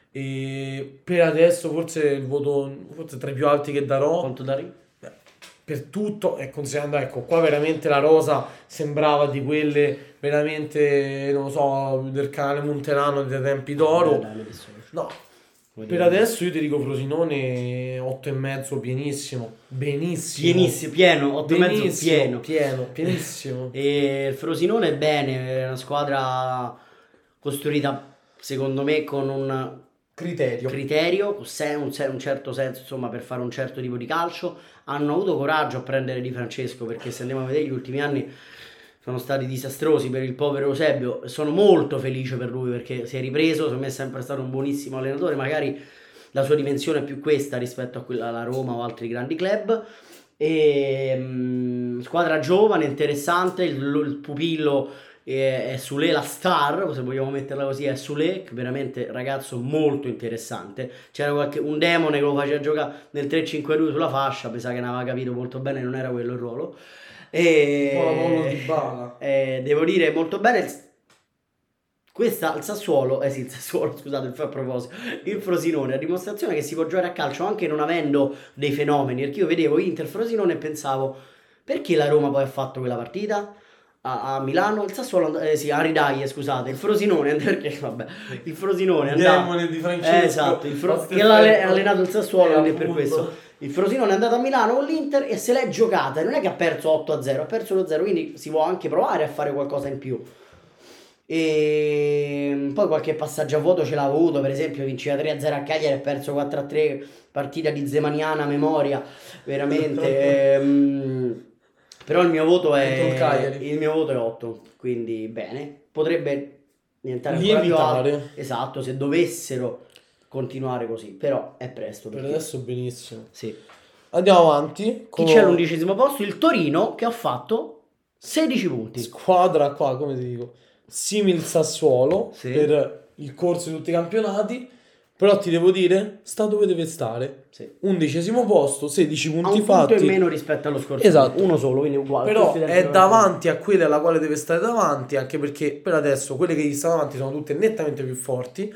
e per adesso forse il voto forse tra i più alti che darò Quanto dari? per tutto, e considerando, ecco, qua veramente la rosa sembrava di quelle veramente, non lo so, del canale Monterano dei tempi d'oro. Dai, dai, mi disso. No, Vuoi per dire? adesso io ti dico Frosinone otto e mezzo pienissimo, benissimo. Pienissimo, pieno, otto e mezzo Benissimo, pieno. pieno, pienissimo. E il Frosinone è bene, è una squadra costruita secondo me con un Criterio. criterio, con se- un, se- un certo senso, insomma, per fare un certo tipo di calcio. Hanno avuto coraggio a prendere Di Francesco, perché se andiamo a vedere gli ultimi anni sono stati disastrosi per il povero Eusebio. Sono molto felice per lui perché si è ripreso, secondo me è sempre stato un buonissimo allenatore, magari la sua dimensione è più questa rispetto a quella alla Roma o altri grandi club. E, mh, squadra giovane, interessante, il, il pupillo è, è Sule la star, se vogliamo metterla così, è Sule, che veramente ragazzo molto interessante. C'era qualche, un demone che lo faceva giocare nel tre cinque due sulla fascia, pensa che non aveva capito molto bene, non era quello il ruolo. E Un po' la Molo Dybala. eh, devo dire molto bene. Questa il Sassuolo, eh sì, il Sassuolo, scusate, a proposito, il Frosinone, a dimostrazione che si può giocare a calcio anche non avendo dei fenomeni, perché io vedevo Inter Frosinone e pensavo, perché la Roma poi ha fatto quella partita a, a Milano, il Sassuolo, eh sì, a Ridaie, scusate, il Frosinone, perché vabbè, il Frosinone è Il andato, demone di Francesco. eh, esatto, il Fro- Basta che l'ha alle- effetto. allenato il Sassuolo, Eh, quindi è per appunto. questo. Il Frosinone è andato a Milano con l'Inter e se l'è giocata, non è che ha perso otto a zero, ha perso uno a zero, quindi si può anche provare a fare qualcosa in più. E poi qualche passaggio a vuoto ce l'ha avuto, per esempio vinceva tre a zero a Cagliari e ha perso quattro a tre, partita di zemaniana memoria, veramente. ehm, però il mio voto Contro il è Cagliari. il mio voto è otto, quindi bene, potrebbe diventare ancora più alto. Lievitare. Esatto, se dovessero continuare così, però è presto Per perché- adesso benissimo. sì. Andiamo avanti. Chi con c'è all'undicesimo posto? Il Torino, che ha fatto sedici punti. squadra qua, come ti dico, simil Sassuolo Sì. per il corso di tutti i campionati, però ti devo dire, sta dove deve stare. Sì. Undicesimo posto, sedici Ha punti un punto fatti. in meno rispetto allo scorso Esatto. anno. Uno solo, quindi uguale. Però tutti i tempi è che davanti a quelle alla quale deve stare davanti, anche perché per adesso quelle che gli stanno davanti sono tutte nettamente più forti.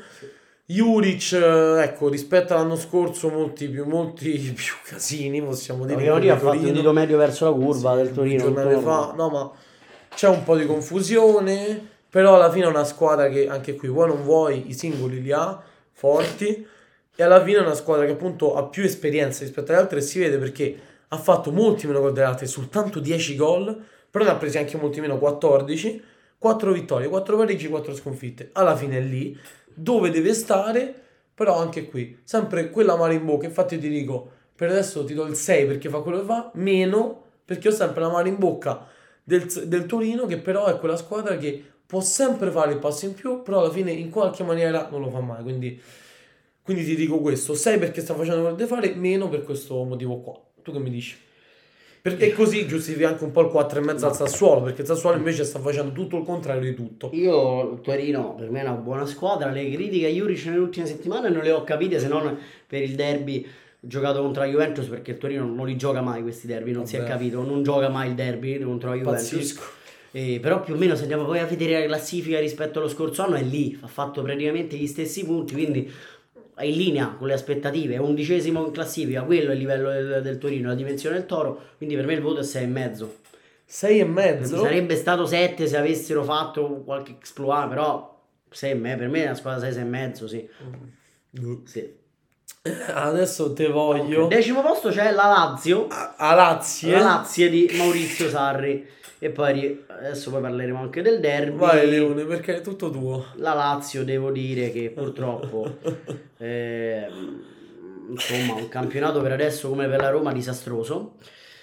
Juric, eh, ecco, rispetto all'anno scorso molti più, molti più casini, possiamo dire. Vogliamo dire, ha come fatto il Torino. dito medio verso la curva Sì, del due Torino. giornate intorno. fa. No, ma c'è un po' di confusione, però alla fine è una squadra che anche qui vuoi non vuoi i singoli li ha forti, e alla fine è una squadra che appunto ha più esperienza rispetto alle altre, e si vede perché ha fatto molti meno gol delle altre, soltanto dieci gol, però ne ha presi anche molti meno, quattordici, quattro vittorie, quattro pareggi, quattro sconfitte. Alla fine è lì dove deve stare, però anche qui sempre quella mano in bocca. Infatti ti dico, per adesso ti do il sei perché fa quello che fa, meno perché ho sempre la mano in bocca del, del Torino, che però è quella squadra che può sempre fare il passo in più, però alla fine in qualche maniera non lo fa mai, quindi, quindi ti dico questo, sei perché sta facendo quello che deve fare, meno per questo motivo qua. Tu che mi dici? Perché così giustifica anche un po' il quattro e mezzo al Sassuolo, perché il Sassuolo invece sta facendo tutto il contrario di tutto. Io, il Torino, per me è una buona squadra. Le critiche a Juric nelle ultime settimane non le ho capite, se non per il derby giocato contro la Juventus, perché il Torino non li gioca mai questi derby, non si è Vabbè. capito, non gioca mai il derby contro la Juventus. Pazzesco. Eh, però più o meno se andiamo poi a vedere la classifica rispetto allo scorso anno è lì, ha fatto praticamente gli stessi punti, quindi è in linea con le aspettative, è undicesimo in classifica, quello è il livello del, del Torino, la dimensione del Toro, quindi per me il voto è sei e mezzo. sei e mezzo? Sarebbe stato sette se avessero fatto qualche exploit, però sei, per me è una squadra sei, sei e mezzo, sì. Mm. Sì. Adesso te voglio. Al decimo posto c'è la Lazio. A, a Lazio. La Lazio di Maurizio Sarri. E poi adesso poi parleremo anche del derby. Vai Leone, perché è tutto tuo. La Lazio devo dire che purtroppo eh, insomma un campionato per adesso come per la Roma disastroso.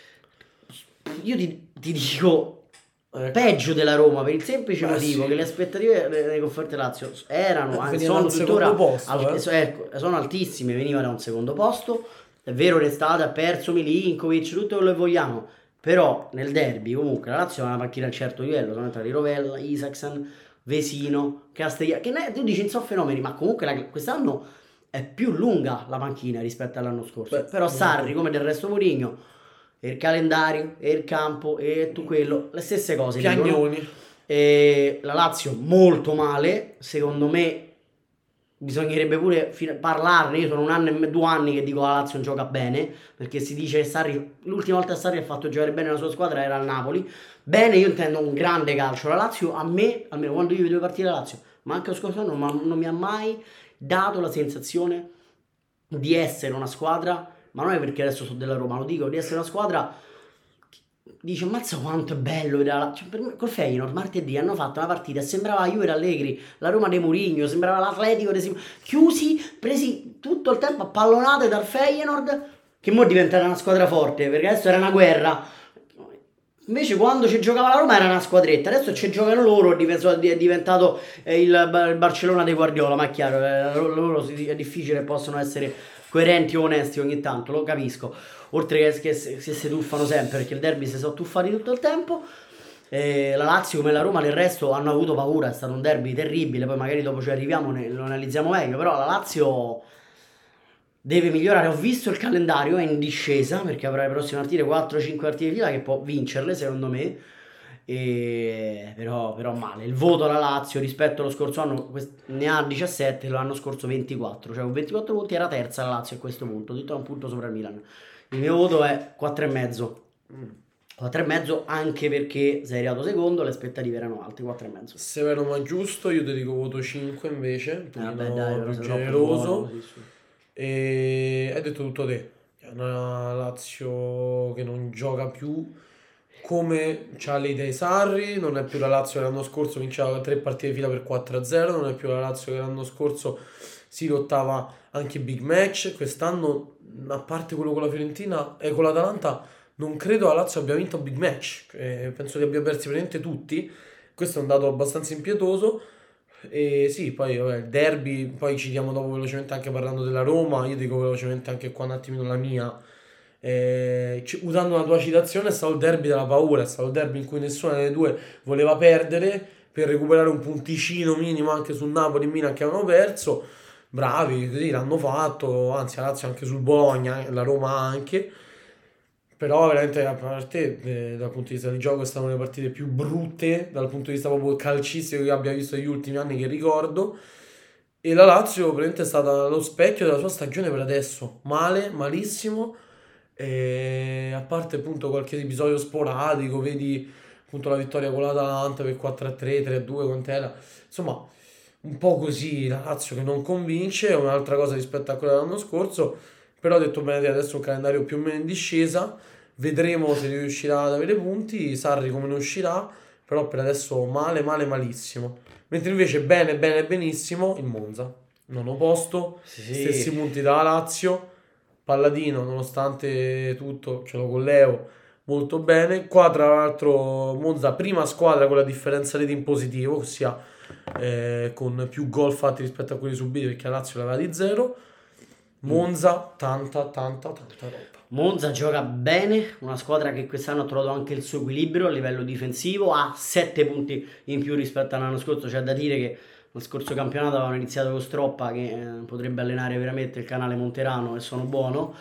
Io ti, ti dico peggio della Roma per il semplice Beh, motivo sì. che le aspettative nei confronti della Lazio erano, Eh, anzi venivano sono al tuttora secondo posto, al- eh. so- ecco, sono altissime, veniva da un secondo posto. È vero l'estate ha perso Milinkovic, tutto quello che vogliamo, però nel derby comunque la Lazio ha una panchina a un certo livello, sono entrati Rovella, Isaacsen, Vesino, Castigliano, che ne, tu dici non sono fenomeni, ma comunque la- quest'anno è più lunga la panchina rispetto all'anno scorso. Beh, Però Sarri, come del resto Mourinho, e il calendario, e il campo, e tutto quello, le stesse cose. dicono. Piagnoni. E la Lazio molto male, secondo me bisognerebbe pure fi- parlarne. Io sono un anno e me- due anni che dico la Lazio non gioca bene, perché si dice che Sarri, l'ultima volta Sarri ha fatto giocare bene la sua squadra era al Napoli. Bene, io intendo un grande calcio. La Lazio a me, almeno quando io vedo le partite della Lazio, ma anche lo scorso anno, ma non mi ha mai dato la sensazione di essere una squadra, ma non è perché adesso sono della Roma, lo dico, di essere una squadra che dice ammazza quanto è bello vedere la- cioè, per me, col Feyenoord martedì hanno fatto una partita e sembrava la Juve Allegri, la Roma dei Mourinho, sembrava l'Atletico dei Sim- chiusi, presi tutto il tempo a pallonate dal Feyenoord, che mo è diventata una squadra forte perché adesso era una guerra. Invece quando ci giocava la Roma era una squadretta, adesso ci giocano loro, è diventato, è diventato eh, il, Ba- il Barcellona dei Guardiola, ma è chiaro, eh, loro, loro si- è difficile, possono essere coerenti e onesti ogni tanto, lo capisco, oltre che, che se, se si tuffano sempre, perché il derby si sono tuffati tutto il tempo. Eh, la Lazio come la Roma del resto hanno avuto paura, è stato un derby terribile, poi magari dopo ci arriviamo, ne, lo analizziamo meglio, però la Lazio deve migliorare. Ho visto il calendario, è in discesa perché avrà le prossime partite quattro cinque partite di fila che può vincerle secondo me, e... però, però male. Il voto alla Lazio rispetto allo scorso anno quest- ne ha diciassette, l'anno scorso ventiquattro, cioè con ventiquattro punti era terza la Lazio a questo punto, tutto a un punto sopra il Milan. Il mio voto è quattro e mezzo. quattro e mezzo anche perché sei arrivato secondo, le aspettative erano alte. Quattro e mezzo. Severo ma giusto, io ti dico voto cinque invece, un Eh, pochino vabbè, dai, però più sei troppo generoso. buono, così, su. E hai detto tutto te. È una Lazio che non gioca più come c'ha le idee Sarri, non è più la Lazio che l'anno scorso vinceva tre partite di fila per quattro a zero, non è più la Lazio che l'anno scorso si lottava anche big match. Quest'anno, a parte quello con la Fiorentina e con l'Atalanta, non credo la Lazio abbia vinto big match. Eh, penso che abbia persi praticamente tutti. Questo è un dato abbastanza impietoso. E sì, poi vabbè, il derby, poi ci diamo dopo velocemente anche parlando della Roma. Io dico velocemente anche qua un attimino la mia. Eh, ci- usando una tua citazione, è stato il derby della paura, è stato il derby in cui nessuna delle due voleva perdere per recuperare un punticino minimo anche sul Napoli e Milan che avevano perso. Bravi, così l'hanno fatto, anzi la Lazio anche sul Bologna, la Roma anche. Però veramente a parte eh, dal punto di vista di gioco stanno le partite più brutte dal punto di vista proprio calcistico che abbia visto negli ultimi anni che ricordo. E la Lazio veramente è stata lo specchio della sua stagione per adesso, male, malissimo. E a parte appunto qualche episodio sporadico, vedi appunto la vittoria con l'Atalanta per quattro a tre, tre a due, quant'era, insomma un po' così la Lazio che non convince, è un'altra cosa rispetto a quella dell'anno scorso. Però ho detto bene, adesso un calendario più o meno in discesa, vedremo se riuscirà ad avere punti, Sarri come ne uscirà, però per adesso male, male, malissimo. Mentre invece bene, bene, benissimo il Monza, nono posto, Sì. stessi punti dalla Lazio, Palladino nonostante tutto, ce l'ho con Leo, molto bene. Qua tra l'altro Monza prima squadra con la differenza reti in positivo, ossia eh, con più gol fatti rispetto a quelli subiti perché la Lazio l'aveva di zero. Monza, tanta, tanta, tanta roba. Monza gioca bene, una squadra che quest'anno ha trovato anche il suo equilibrio a livello difensivo, ha sette punti in più rispetto all'anno scorso, c'è da dire che lo scorso campionato avevano iniziato con Stroppa, che eh, potrebbe allenare veramente il canale Monterano, e sono buono,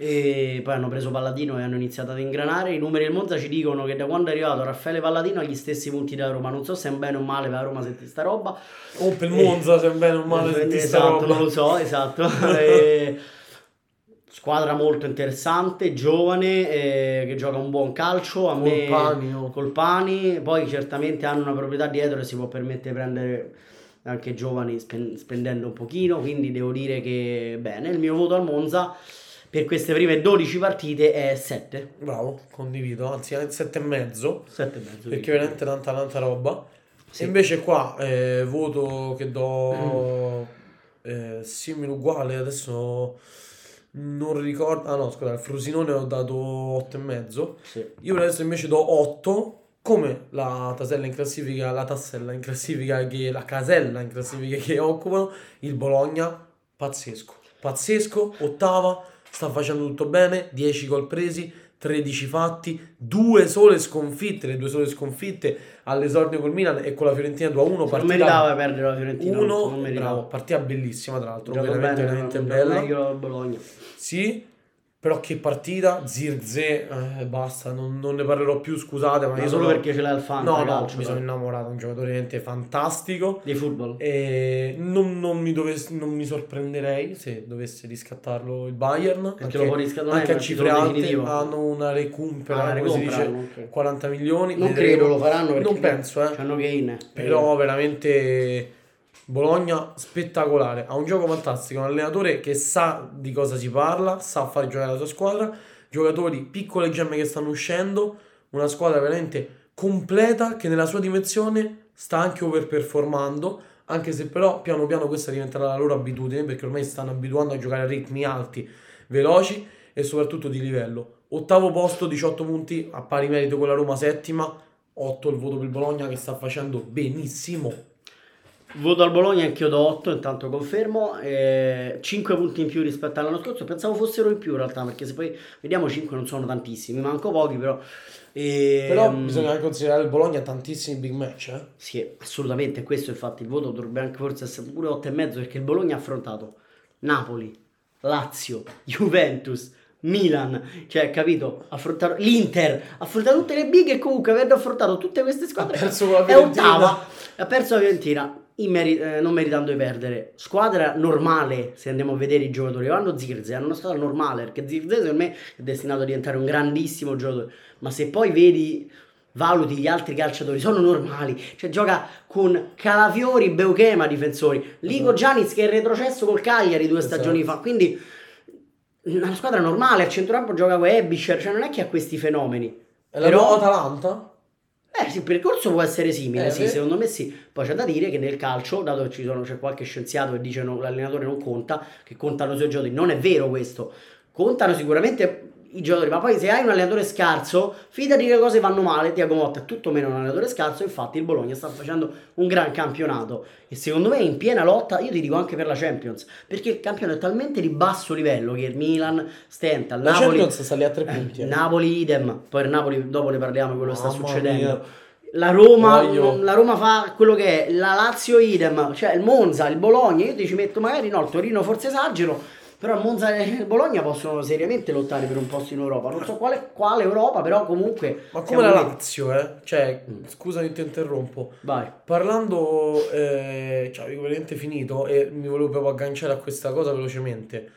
e poi hanno preso Palladino e hanno iniziato ad ingranare. I numeri del Monza ci dicono che da quando è arrivato Raffaele Palladino ha gli stessi punti da Roma, non so se è un bene o male per la Roma sentire sta roba, o per il Monza se è un bene o male sentire sta esatto, roba. non lo so, esatto. E... squadra molto interessante, giovane, eh, che gioca un buon calcio, a me Colpani, oh. Colpani, poi certamente hanno una proprietà dietro e si può permettere di prendere anche giovani spen- spendendo un pochino, quindi devo dire che bene. Il mio voto al Monza per queste prime dodici partite è sette. Bravo, condivido, anzi è sette e mezzo, sette e mezzo, perché veramente tanta tanta roba. Sì. E invece qua eh, voto che do mm. eh, simile uguale, adesso non ricordo, ah no scusa, il Frosinone ho dato otto e mezzo. Sì. Io adesso invece do otto, come la tasella in classifica, la tassella in classifica che la casella in classifica che occupano il Bologna, pazzesco, pazzesco, ottava, sta facendo tutto bene, dieci gol presi, tredici fatti, due sole sconfitte, le due sole sconfitte all'esordio col Milan e con la Fiorentina due a uno. Non meritava perdere la Fiorentina, uno, non meritava. bravo, partita bellissima tra l'altro, Giocato veramente, bene, veramente un bella. meglio Bologna. Sì, però che partita, Zirkzee, eh, basta, non, non ne parlerò più, scusate, ma, Ma io solo sono... perché ce l'ha il fan. No, no, calcio, mi sono dai. innamorato, un giocatore veramente fantastico. Di football. E non, non mi dovess- non mi sorprenderei se dovesse riscattarlo il Bayern, Perché anche, lo può riscattare, anche a non è cifre il titolo alte, definitivo. hanno una recompra, Ah, come si dice, recomprano, ok. quaranta milioni. Non vedremo. credo lo faranno perché Non penso, eh. c'hanno Kane. Però veramente Bologna spettacolare, ha un gioco fantastico, un allenatore che sa di cosa si parla, sa far giocare la sua squadra, giocatori, piccole gemme che stanno uscendo, una squadra veramente completa che nella sua dimensione sta anche overperformando, anche se però piano piano questa diventerà la loro abitudine, perché ormai si stanno abituando a giocare a ritmi alti, veloci e soprattutto di livello. Ottavo posto, diciotto punti, a pari merito con la Roma, settima, otto il voto per il Bologna che sta facendo benissimo. Voto al Bologna, anch'io do otto, intanto confermo, eh, cinque punti in più rispetto all'anno scorso, pensavo fossero in più in realtà, perché se poi vediamo cinque non sono tantissimi, manco pochi però. E, Però mm, bisogna anche considerare il Bologna tantissimi big match, eh? Sì, assolutamente, questo infatti il voto dovrebbe anche forse essere pure otto e mezzo, perché il Bologna ha affrontato Napoli, Lazio, Juventus, Milan, cioè capito, affrontare l'Inter, ha affrontato tutte le big e comunque avendo affrontato tutte queste squadre Ha perso con la è Fiorentina. ottava, ha perso la Fiorentina in meri- eh, non meritando di perdere. Squadra normale, se andiamo a vedere i giocatori, vanno Zirkzee, hanno una squadra normale, perché Zirkzee secondo me è destinato a diventare un grandissimo giocatore, ma se poi vedi, valuti gli altri calciatori, sono normali, cioè gioca con Calafiori, Beuchema difensori, Ligo Giannis che è retrocesso col Cagliari due stagioni Esatto. fa, quindi una squadra normale, al centrocampo gioca con Ebischer, cioè non è che ha questi fenomeni. È la nuova Atalanta? Eh sì, il percorso può essere simile, Eh, sì, beh. secondo me sì. Poi c'è da dire che nel calcio, dato che ci sono, c'è qualche scienziato che dice no, l'allenatore non conta, che contano i suoi giocatori, non è vero questo. Contano sicuramente i giocatori, ma poi se hai un allenatore scarso, fidati che le cose vanno male. Thiago Motta è tutto meno un allenatore scarso, infatti il Bologna sta facendo un gran campionato e secondo me è in piena lotta, io ti dico anche per la Champions, perché il campionato è talmente di basso livello che il Milan stenta, il La Napoli, Champions sta lì a tre punti. eh, eh. Napoli idem, poi il Napoli dopo ne parliamo di quello che sta Mamma succedendo. mia. La Roma, Voglio. la Roma fa quello che è, la Lazio idem, cioè il Monza, il Bologna, io ti ci metto magari no, il Torino forse esagero, però il Monza e il Bologna possono seriamente lottare per un posto in Europa, non so quale, quale Europa, però comunque... Ma come siamo la lì. Lazio, eh? Cioè, Mm. scusami, ti interrompo. Vai. Parlando, eh, cioè, avevo veramente finito e mi volevo proprio agganciare a questa cosa velocemente.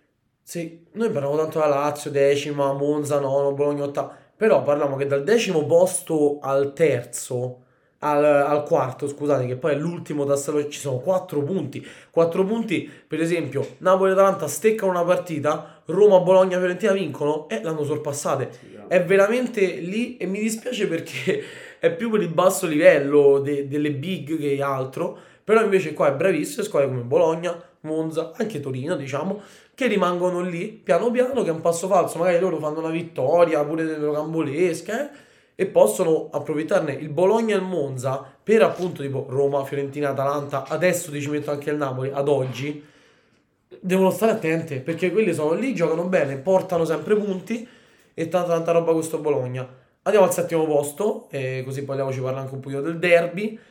Sì, noi parliamo tanto della Lazio, decima, Monza, nono, Bologna, ottava. Però parliamo che dal decimo posto al terzo, al, al quarto, scusate, che poi è l'ultimo tassello, ci sono quattro punti. Quattro punti, per esempio, Napoli e Atalanta steccano una partita, Roma, Bologna, Fiorentina vincono e l'hanno sorpassate. È veramente lì e mi dispiace perché è più per il basso livello de- delle big che altro, però invece qua è bravissime squadre come Bologna, Monza, anche Torino diciamo, che rimangono lì piano piano, che è un passo falso, magari loro fanno una vittoria pure delle rocambolesche eh, e possono approfittarne. Il Bologna e il Monza per appunto tipo Roma, Fiorentina, Atalanta, adesso ti ci metto anche il Napoli ad oggi, devono stare attente perché quelli sono lì, giocano bene, portano sempre punti e tanta tanta roba questo Bologna. Andiamo al settimo posto, e così poi andiamo ci parla anche un pochino del derby.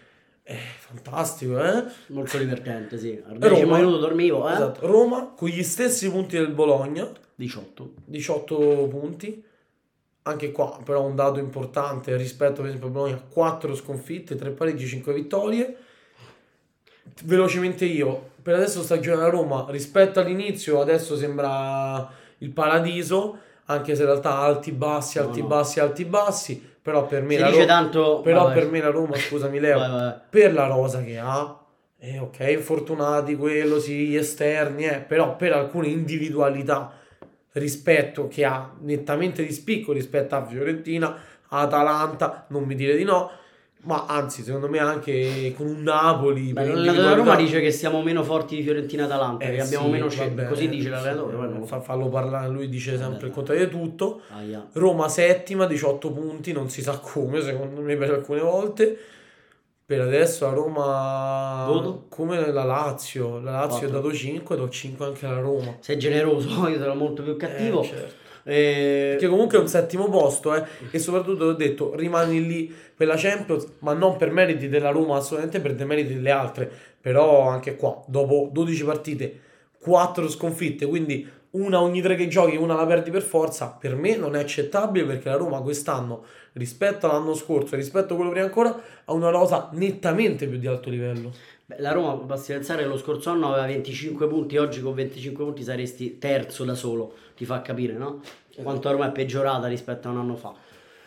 È fantastico, eh? Molto divertente, sì. Al decimo minuto dormivo, eh? Esatto. Roma con gli stessi punti del Bologna, diciotto. diciotto punti. Anche qua però un dato importante rispetto per esempio a Bologna, quattro sconfitte, tre pareggi, cinque vittorie. Velocemente io, per adesso stagione della Roma rispetto all'inizio adesso sembra il paradiso, anche se in realtà alti bassi, alti no, bassi, no. alti bassi, però per me, si la, dice Ro- tanto... però vai, per vai. me la Roma, scusami Leo, vai, vai. per la rosa che ha, eh, ok, infortunati quello, sì, gli esterni, eh, però per alcune individualità rispetto che ha nettamente di spicco rispetto a Fiorentina, a Atalanta, non mi dire di no, ma anzi secondo me anche con un Napoli. Beh, l'allenatore Roma dice che siamo meno forti di Fiorentina e Atalanta, eh, che abbiamo sì, meno scelte, così dice l'allenatore. Fa, fallo parlare, lui dice sempre vabbè, il contrario di tutto. Ah, yeah. Roma settima, diciotto punti, non si sa come, secondo me per alcune volte. Per adesso a Roma voto? Come la Lazio, la Lazio ha dato cinque, do cinque anche alla Roma. Sei generoso, io sono molto più cattivo. Eh, certo. E... Che comunque è un settimo posto, eh, e soprattutto ho detto rimani lì per la Champions, ma non per meriti della Roma, assolutamente per demeriti delle altre. Però anche qua, dopo dodici partite, quattro sconfitte, quindi una ogni tre che giochi, una la perdi per forza, per me non è accettabile, perché la Roma quest'anno rispetto all'anno scorso e rispetto a quello prima ancora ha una rosa nettamente più di alto livello. Beh, la Roma, basti pensare che lo scorso anno aveva venticinque punti, oggi con venticinque punti saresti terzo da solo, ti fa capire, no? Quanto ormai è peggiorata rispetto a un anno fa.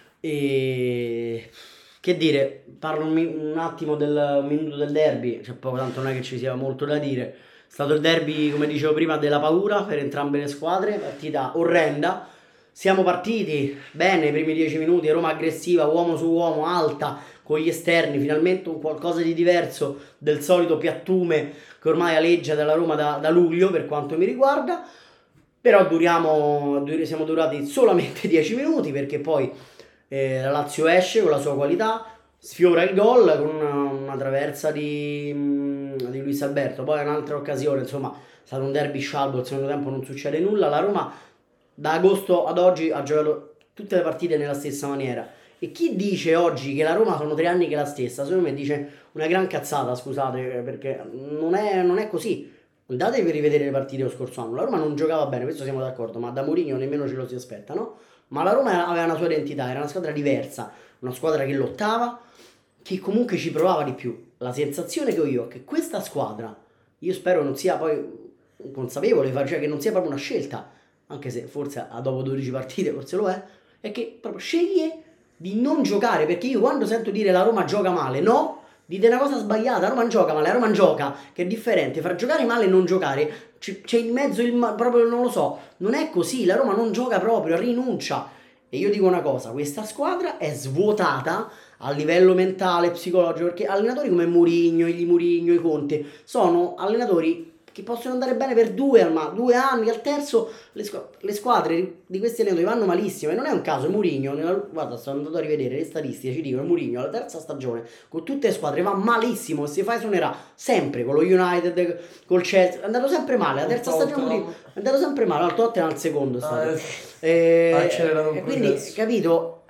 E che dire, parlo un, un attimo del un minuto del derby, cioè poco, tanto non è che ci sia molto da dire. È stato il derby, come dicevo prima, della paura per entrambe le squadre, partita orrenda. Siamo partiti bene i primi dieci minuti, Roma aggressiva, uomo su uomo, alta, con gli esterni, finalmente un qualcosa di diverso del solito piattume che ormai aleggia dalla Roma da, da luglio per quanto mi riguarda. Però duriamo, siamo durati solamente dieci minuti, perché poi eh, la Lazio esce con la sua qualità, sfiora il gol con una, una traversa di, di Luis Alberto, poi un'altra occasione, insomma è stato un derby scialbo, al secondo tempo non succede nulla. La Roma da agosto ad oggi ha giocato tutte le partite nella stessa maniera, e chi dice oggi che la Roma sono tre anni che è la stessa, secondo me dice una gran cazzata, scusate, perché non è, non è così. Andatevi a rivedere le partite lo scorso anno, la Roma non giocava bene, questo siamo d'accordo, ma da Mourinho nemmeno ce lo si aspetta, no? Ma la Roma aveva una sua identità, era una squadra diversa, una squadra che lottava, che comunque ci provava di più. La sensazione che ho io è che questa squadra, io spero non sia poi consapevole, cioè che non sia proprio una scelta, anche se forse a dopo dodici partite forse lo è, è che proprio sceglie di non giocare, perché io quando sento dire la Roma gioca male, no, dite una cosa sbagliata, la Roma non gioca male, la Roma non gioca, che è differente, fra giocare male e non giocare, c- c'è in mezzo il ma- proprio non lo so, non è così, la Roma non gioca proprio, rinuncia. E io dico una cosa, questa squadra è svuotata a livello mentale, psicologico, perché allenatori come Mourinho, i Mourinho, i Conte, sono allenatori che possono andare bene per due, ma due anni, al terzo le, squ- le squadre di questi allenatori vanno malissimo, e non è un caso. Mourinho, nella, guarda, sto andando a rivedere le statistiche, ci dicono Mourinho alla terza stagione con tutte le squadre va malissimo, e si fa esonerà sempre con lo United, col Chelsea, è andato sempre male, la terza stagione Mourinho è andato sempre male, al Tottenham al secondo stato. Ah, eh, e, e quindi, capito,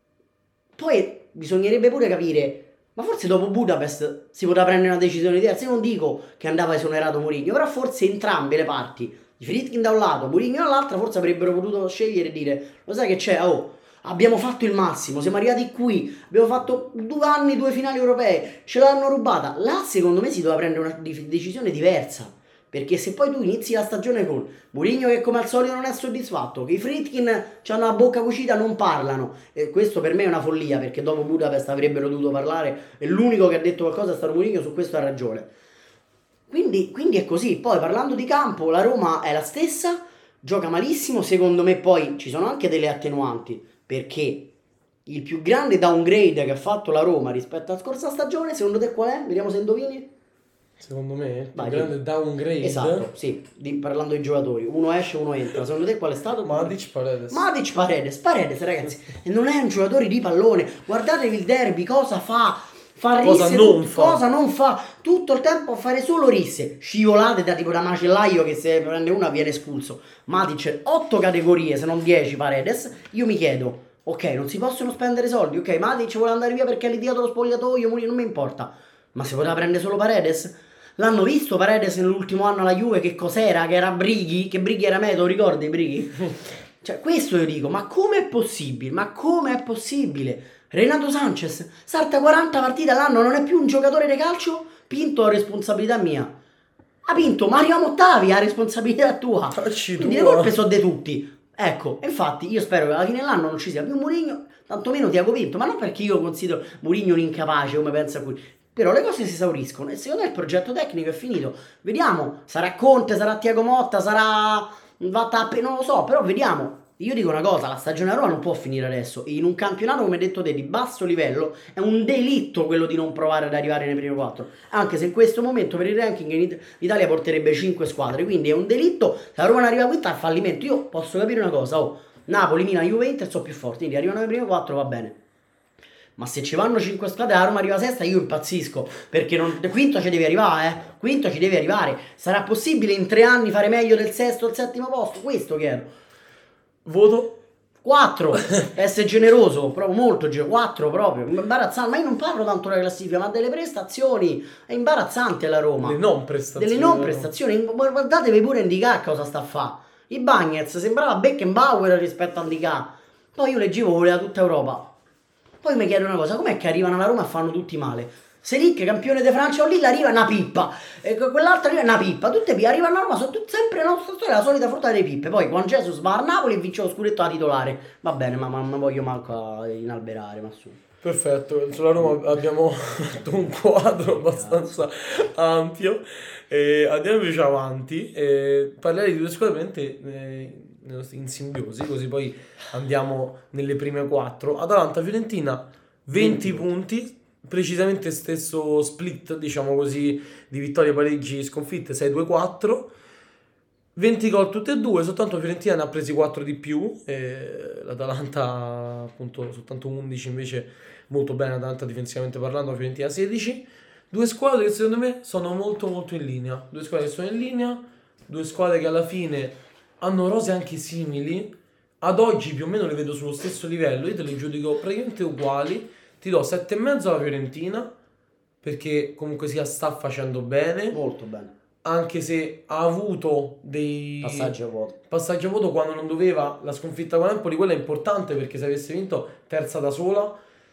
poi bisognerebbe pure capire, ma forse dopo Budapest si poteva prendere una decisione diversa. Io non dico che andava esonerato Mourinho, però forse entrambe le parti, di Friedkin da un lato, Mourinho dall'altra, forse avrebbero potuto scegliere e dire: lo sai che c'è, oh, abbiamo fatto il massimo, siamo arrivati qui, abbiamo fatto due anni, due finali europee, ce l'hanno rubata. Là secondo me si doveva prendere una decisione diversa, perché se poi tu inizi la stagione con Mourinho che come al solito non è soddisfatto, che i Friedkin hanno la bocca cucita, non parlano, e questo per me è una follia, perché dopo Budapest avrebbero dovuto parlare, e l'unico che ha detto qualcosa è stato Mourinho, su questo ha ragione. Quindi, quindi è così. Poi parlando di campo, la Roma è la stessa, gioca malissimo, secondo me poi ci sono anche delle attenuanti, perché il più grande downgrade che ha fatto la Roma rispetto alla scorsa stagione, secondo te qual è? Vediamo se indovini. Secondo me Vai, il grande sì. downgrade. Esatto, sì, di, parlando di giocatori, uno esce, uno entra. Secondo te qual è stato? Matic Paredes. Matic Paredes, Paredes ragazzi, e non è un giocatore di pallone. Guardatevi il derby, cosa fa? Fa Cosa risse, non tut- fa. cosa non fa? Tutto il tempo a fare solo risse, scivolate da tipo da macellaio che se prende una viene espulso. Matic, otto categorie, se non dieci Paredes. Io mi chiedo, ok, non si possono spendere soldi, ok, Matic vuole andare via perché ha litigato lo spogliatoio, non mi importa. Ma si poteva prendere solo Paredes? L'hanno visto Paredes nell'ultimo anno alla Juve che cos'era? Che era Brighi? Che Brighi era me, te lo ricordi Brighi? Cioè questo io dico, ma come è possibile? Ma come è possibile? Renato Sanchez salta quaranta partite all'anno, non è più un giocatore di calcio? Pinto, responsabilità mia. Ha Pinto, ma arriviamo ottavi, a responsabilità tua. Tacci Quindi tua. le colpe sono di tutti. Ecco, infatti io spero che alla fine dell'anno non ci sia più Mourinho, tantomeno Tiago Pinto, ma non perché io considero Mourinho un incapace come pensa qui, però le cose si esauriscono e secondo me il progetto tecnico è finito. Vediamo, sarà Conte, sarà Thiago Motta, sarà Vattappe, non lo so, però vediamo. Io dico una cosa, la stagione a Roma non può finire adesso. In un campionato, come hai detto te, di basso livello, è un delitto quello di non provare ad arrivare nei primi quattro. Anche se in questo momento per il ranking in It- l'Italia porterebbe cinque squadre, quindi è un delitto. Se la Roma non arriva quinta è fallimento. Io posso capire una cosa, oh, Napoli, Milan, Juve, Inter sono più forti, quindi arrivano nei primi quattro, va bene. Ma se ci vanno cinque squadre e la Roma arriva sesta, io impazzisco, perché non... quinto ci devi arrivare, eh. Quinto ci devi arrivare. Sarà possibile in tre anni fare meglio del sesto o del settimo posto? Questo chiedo. Voto? quattro, essere generoso, proprio molto generoso, quattro proprio, imbarazzante, ma io non parlo tanto della classifica, ma delle prestazioni, è imbarazzante la Roma. Le non prestazioni. Delle non prestazioni, guardatevi pure Ndicà cosa sta a fa. I Bagnets sembrava Beckenbauer rispetto a Ndicà, poi io leggevo voleva tutta Europa. Poi mi chiedo una cosa, com'è che arrivano alla Roma e fanno tutti male? Selic, campione di Francia, lì arriva una pippa, e quell'altra arriva una pippa, tutte pippe, arrivano a Roma, sono tutte sempre la nostra storia, la solita frutta delle pippe. Poi Juan Jesus va a Napoli e vince lo scudetto da titolare. Va bene, ma non voglio manco inalberare, ma su. Perfetto, sulla Roma abbiamo fatto un quadro abbastanza ampio e andiamo invece avanti e parlerei di due squadre veramente eh, in simbiosi, così poi andiamo nelle prime quattro. Atalanta-Fiorentina, venti punti, precisamente stesso split, diciamo così, di vittorie, pareggi, sconfitte, sei due quattro, venti gol tutte e due, soltanto Fiorentina ne ha presi quattro di più, e l'Atalanta appunto soltanto undici, invece molto bene l'Atalanta difensivamente parlando, Fiorentina sedici. Due squadre che secondo me sono molto molto in linea, due squadre che sono in linea, due squadre che alla fine hanno rose anche simili, ad oggi più o meno le vedo sullo stesso livello, io te le giudico praticamente uguali. Ti do sette e mezzo alla Fiorentina, perché comunque sia sta facendo bene. Molto bene. Anche se ha avuto dei passaggi a vuoto. Passaggi a vuoto quando non doveva. La sconfitta con Empoli, quella è importante, perché se avesse vinto terza da sola,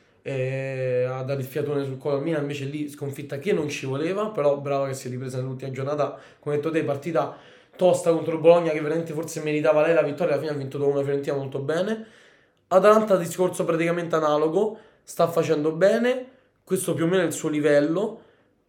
eh, a dare il fiatone sul collo al Milan, invece lì sconfitta che non ci voleva, però brava che si è ripresa nell'ultima giornata. Come hai detto te, partita tosta contro il Bologna, che veramente forse meritava lei la vittoria, alla fine ha vinto una Fiorentina molto bene. Atalanta, discorso praticamente analogo, sta facendo bene, questo più o meno è il suo livello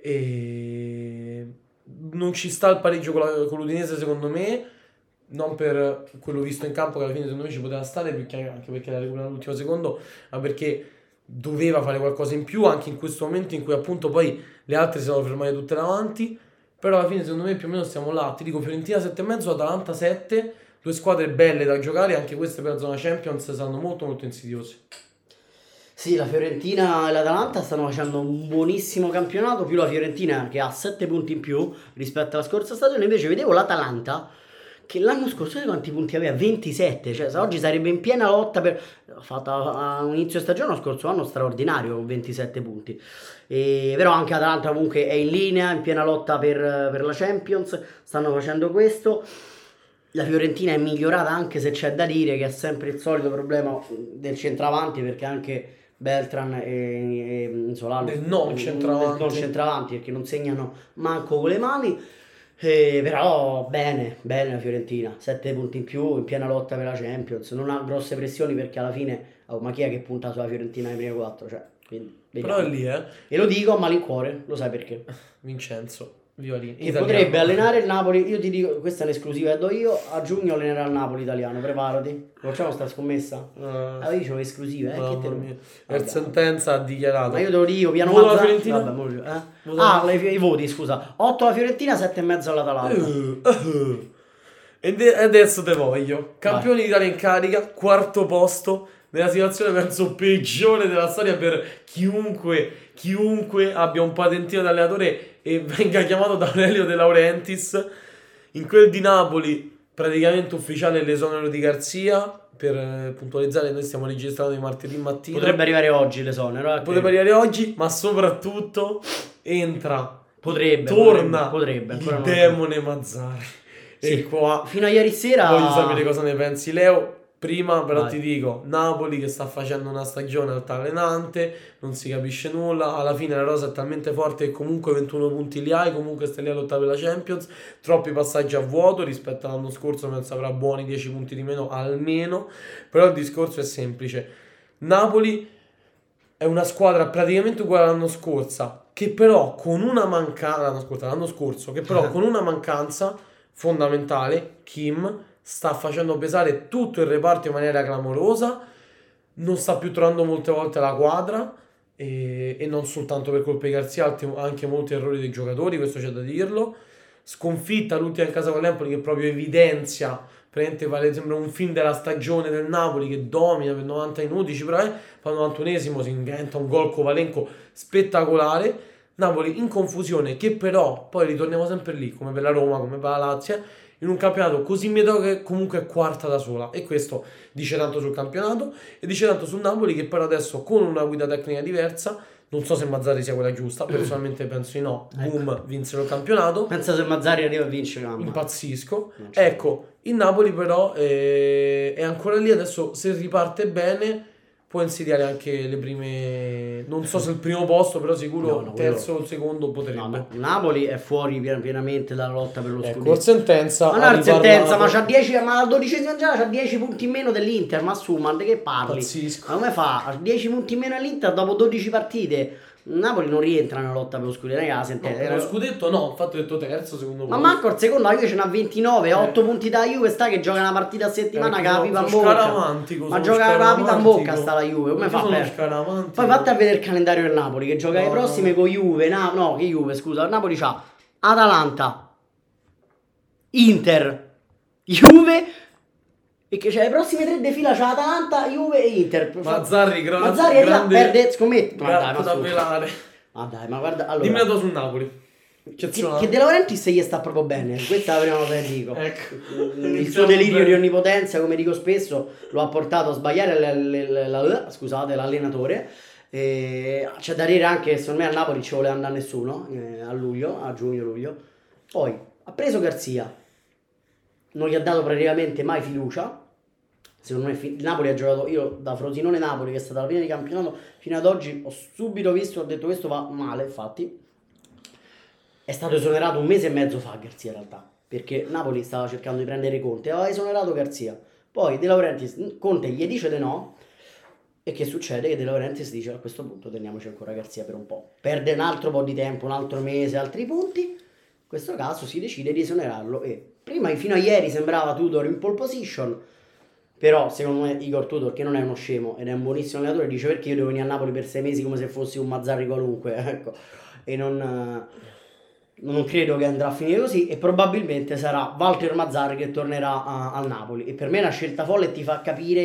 e non ci sta il pareggio con, la, con l'Udinese secondo me, non per quello visto in campo che alla fine secondo me ci poteva stare, perché, anche perché l'ha recuperato all'ultimo secondo, ma perché doveva fare qualcosa in più anche in questo momento in cui appunto poi le altre si sono fermate tutte davanti, però alla fine secondo me più o meno stiamo là. Ti dico Fiorentina sette e mezzo, Atalanta sette, due squadre belle da giocare, anche queste per la zona Champions saranno molto molto insidiose. Sì, la Fiorentina e l'Atalanta stanno facendo un buonissimo campionato, più la Fiorentina che ha sette punti in più rispetto alla scorsa stagione. Invece vedevo l'Atalanta che l'anno scorso quanti punti aveva? ventisette, cioè oggi sarebbe in piena lotta per... ha fatto a un inizio stagione lo scorso anno straordinario con ventisette punti, e... però anche l'Atalanta comunque è in linea, in piena lotta per, per la Champions, stanno facendo questo. La Fiorentina è migliorata, anche se c'è da dire che è sempre il solito problema del centravanti, perché anche Beltran e, e Solano del non centravanti. non centravanti perché non segnano manco con le mani, eh, però bene bene la Fiorentina, sette punti in più, in piena lotta per la Champions, non ha grosse pressioni, perché alla fine oh, ma chi è che punta sulla Fiorentina nei primi quattro, cioè, quindi, però è lì eh e lo dico a malincuore, lo sai perché Vincenzo Violi che potrebbe allenare il Napoli. Io ti dico, questa è un'esclusiva che do io, a giugno allenerà il Napoli italiano, preparati, facciamo sta scommessa. uh, ah, io c'ho l'esclusiva, eh, che te lo... per sentenza ha dichiarato, ma io te lo dico, piano Voto alla Mazzarri. Fiorentina? Vabbè, mo- eh? ah le, i voti scusa, otto alla Fiorentina, sette e mezzo all'Atalanta. uh, uh. E de- adesso te voglio campioni d'Italia in carica, quarto posto, nella situazione penso peggiore della storia per chiunque chiunque abbia un patentino da allenatore e venga chiamato da Aurelio De Laurentiis. In quel di Napoli praticamente ufficiale l'esonero di Garzia. Per eh, puntualizzare, noi stiamo registrando di martedì mattina. Potrebbe arrivare oggi l'esonero. eh, Potrebbe che- arrivare oggi, ma soprattutto entra, Potrebbe, torna potrebbe, potrebbe, il ancora non- demone Mazzarri. Sì. E qua Fino a ieri sera voglio sapere cosa ne pensi, Leo. Prima però Vai. ti dico, Napoli che sta facendo una stagione altalenante, non si capisce nulla, alla fine la rosa è talmente forte che comunque ventuno punti li hai, comunque stai lì a lottare per la Champions, troppi passaggi a vuoto rispetto all'anno scorso, penso avrà buoni dieci punti di meno almeno, però il discorso è semplice, Napoli è una squadra praticamente uguale all'anno scorso, che però con una mancanza, l'anno scorso, l'anno scorso, che però con una mancanza fondamentale, Kim sta facendo pesare tutto il reparto in maniera clamorosa, non sta più trovando molte volte la quadra e, e non soltanto per colpa di Garzia, altri- anche molti errori dei giocatori, questo c'è da dirlo. Sconfitta l'ultima in casa con l'Empoli che proprio evidenzia, praticamente vale, sembra un film della stagione del Napoli che domina per novanta minuti, ci prova, eh, fa il novantunesimo, si inventa un gol Kovalenko spettacolare. Napoli in confusione che però, poi ritorniamo sempre lì, come per la Roma, come per la Lazio, in un campionato così mediocre che comunque è quarta da sola, e questo dice tanto sul campionato e dice tanto sul Napoli, che però adesso con una guida tecnica diversa, non so se Mazzarri sia quella giusta, personalmente penso di no, boom, vinsero il campionato, pensa se Mazzarri arriva a vincere, mamma. impazzisco. Non c'è. Ecco, il Napoli però eh, è ancora lì, adesso se riparte bene può insidiare anche le prime, non so se il primo posto, però sicuro No, no, il terzo o il secondo potrebbe. No, no, Napoli è fuori pien- pienamente dalla lotta per lo Ecco, scudetto. il sentenza Ma ha non è sentenza, riparlato. ma c'ha dieci, ma al dodicesima giornata c'ha dieci punti in meno dell'Inter, ma su, ma di che parli? Pazzisco. Ma come fa? Ha dieci punti in meno all'Inter dopo dodici partite. Napoli non rientra nella lotta per lo scudetto, non è la No, sentenza. per lo scudetto no, infatti ho detto terzo, secondo me. Ma manco il secondo, la Juve ce n'ha ventinove, a otto punti da Juve, sta che gioca una partita a settimana Eh, che la sono- pipa in sono bocca. scaramantico, Ma sono gioca la pipa in scaramantico. bocca sta la Juve, come Io fa a sono perdere? scaramantico. Poi fatti a vedere il calendario del Napoli, che gioca le No, prossime no. con Juve, no, no, che Juve, scusa, il Napoli c'ha Atalanta, Inter, Juve, e che c'è le prossime tre di fila, c'è Atalanta, Juve e Inter. Mazzarri, gra- Mazzarri arriva, grande perde, scommetto. Ma dai, gatto ma da su. pelare. Ma dai, ma guarda, allora, Dimmi la tua sul Napoli. che, Eccezionale. che De Laurentiis gli sta proprio bene, questa è la prima cosa che dico. Ecco. Il suo delirio di onnipotenza, come dico spesso, lo ha portato a sbagliare l- l- l- l- scusate, l'allenatore. E c'è da dire anche che secondo me a Napoli ci voleva andare nessuno eh, a luglio, a giugno-luglio. Poi ha preso Garzia, non gli ha dato praticamente mai fiducia. Secondo me fi- il Napoli ha giocato, io da Frosinone Napoli, che è stata la prima di campionato, fino ad oggi ho subito visto, ho detto questo va male, infatti. È stato esonerato un mese e mezzo fa Garzia in realtà, perché Napoli stava cercando di prendere Conte, aveva esonerato Garzia. Poi De Laurentiis, Conte gli dice di no, e che succede? Che De Laurentiis dice a questo punto teniamoci ancora Garzia per un po'. Perde un altro po' di tempo, un altro mese, altri punti. In questo caso si decide di esonerarlo e prima fino a ieri sembrava Tudor in pole position, però secondo me Igor Tudor, che non è uno scemo ed è un buonissimo allenatore, dice perché io devo venire a Napoli per sei mesi come se fossi un Mazzarri qualunque, ecco. E non... eh, non credo che andrà a finire così e probabilmente sarà Walter Mazzarri che tornerà a- al Napoli, e per me è una scelta folle e ti fa capire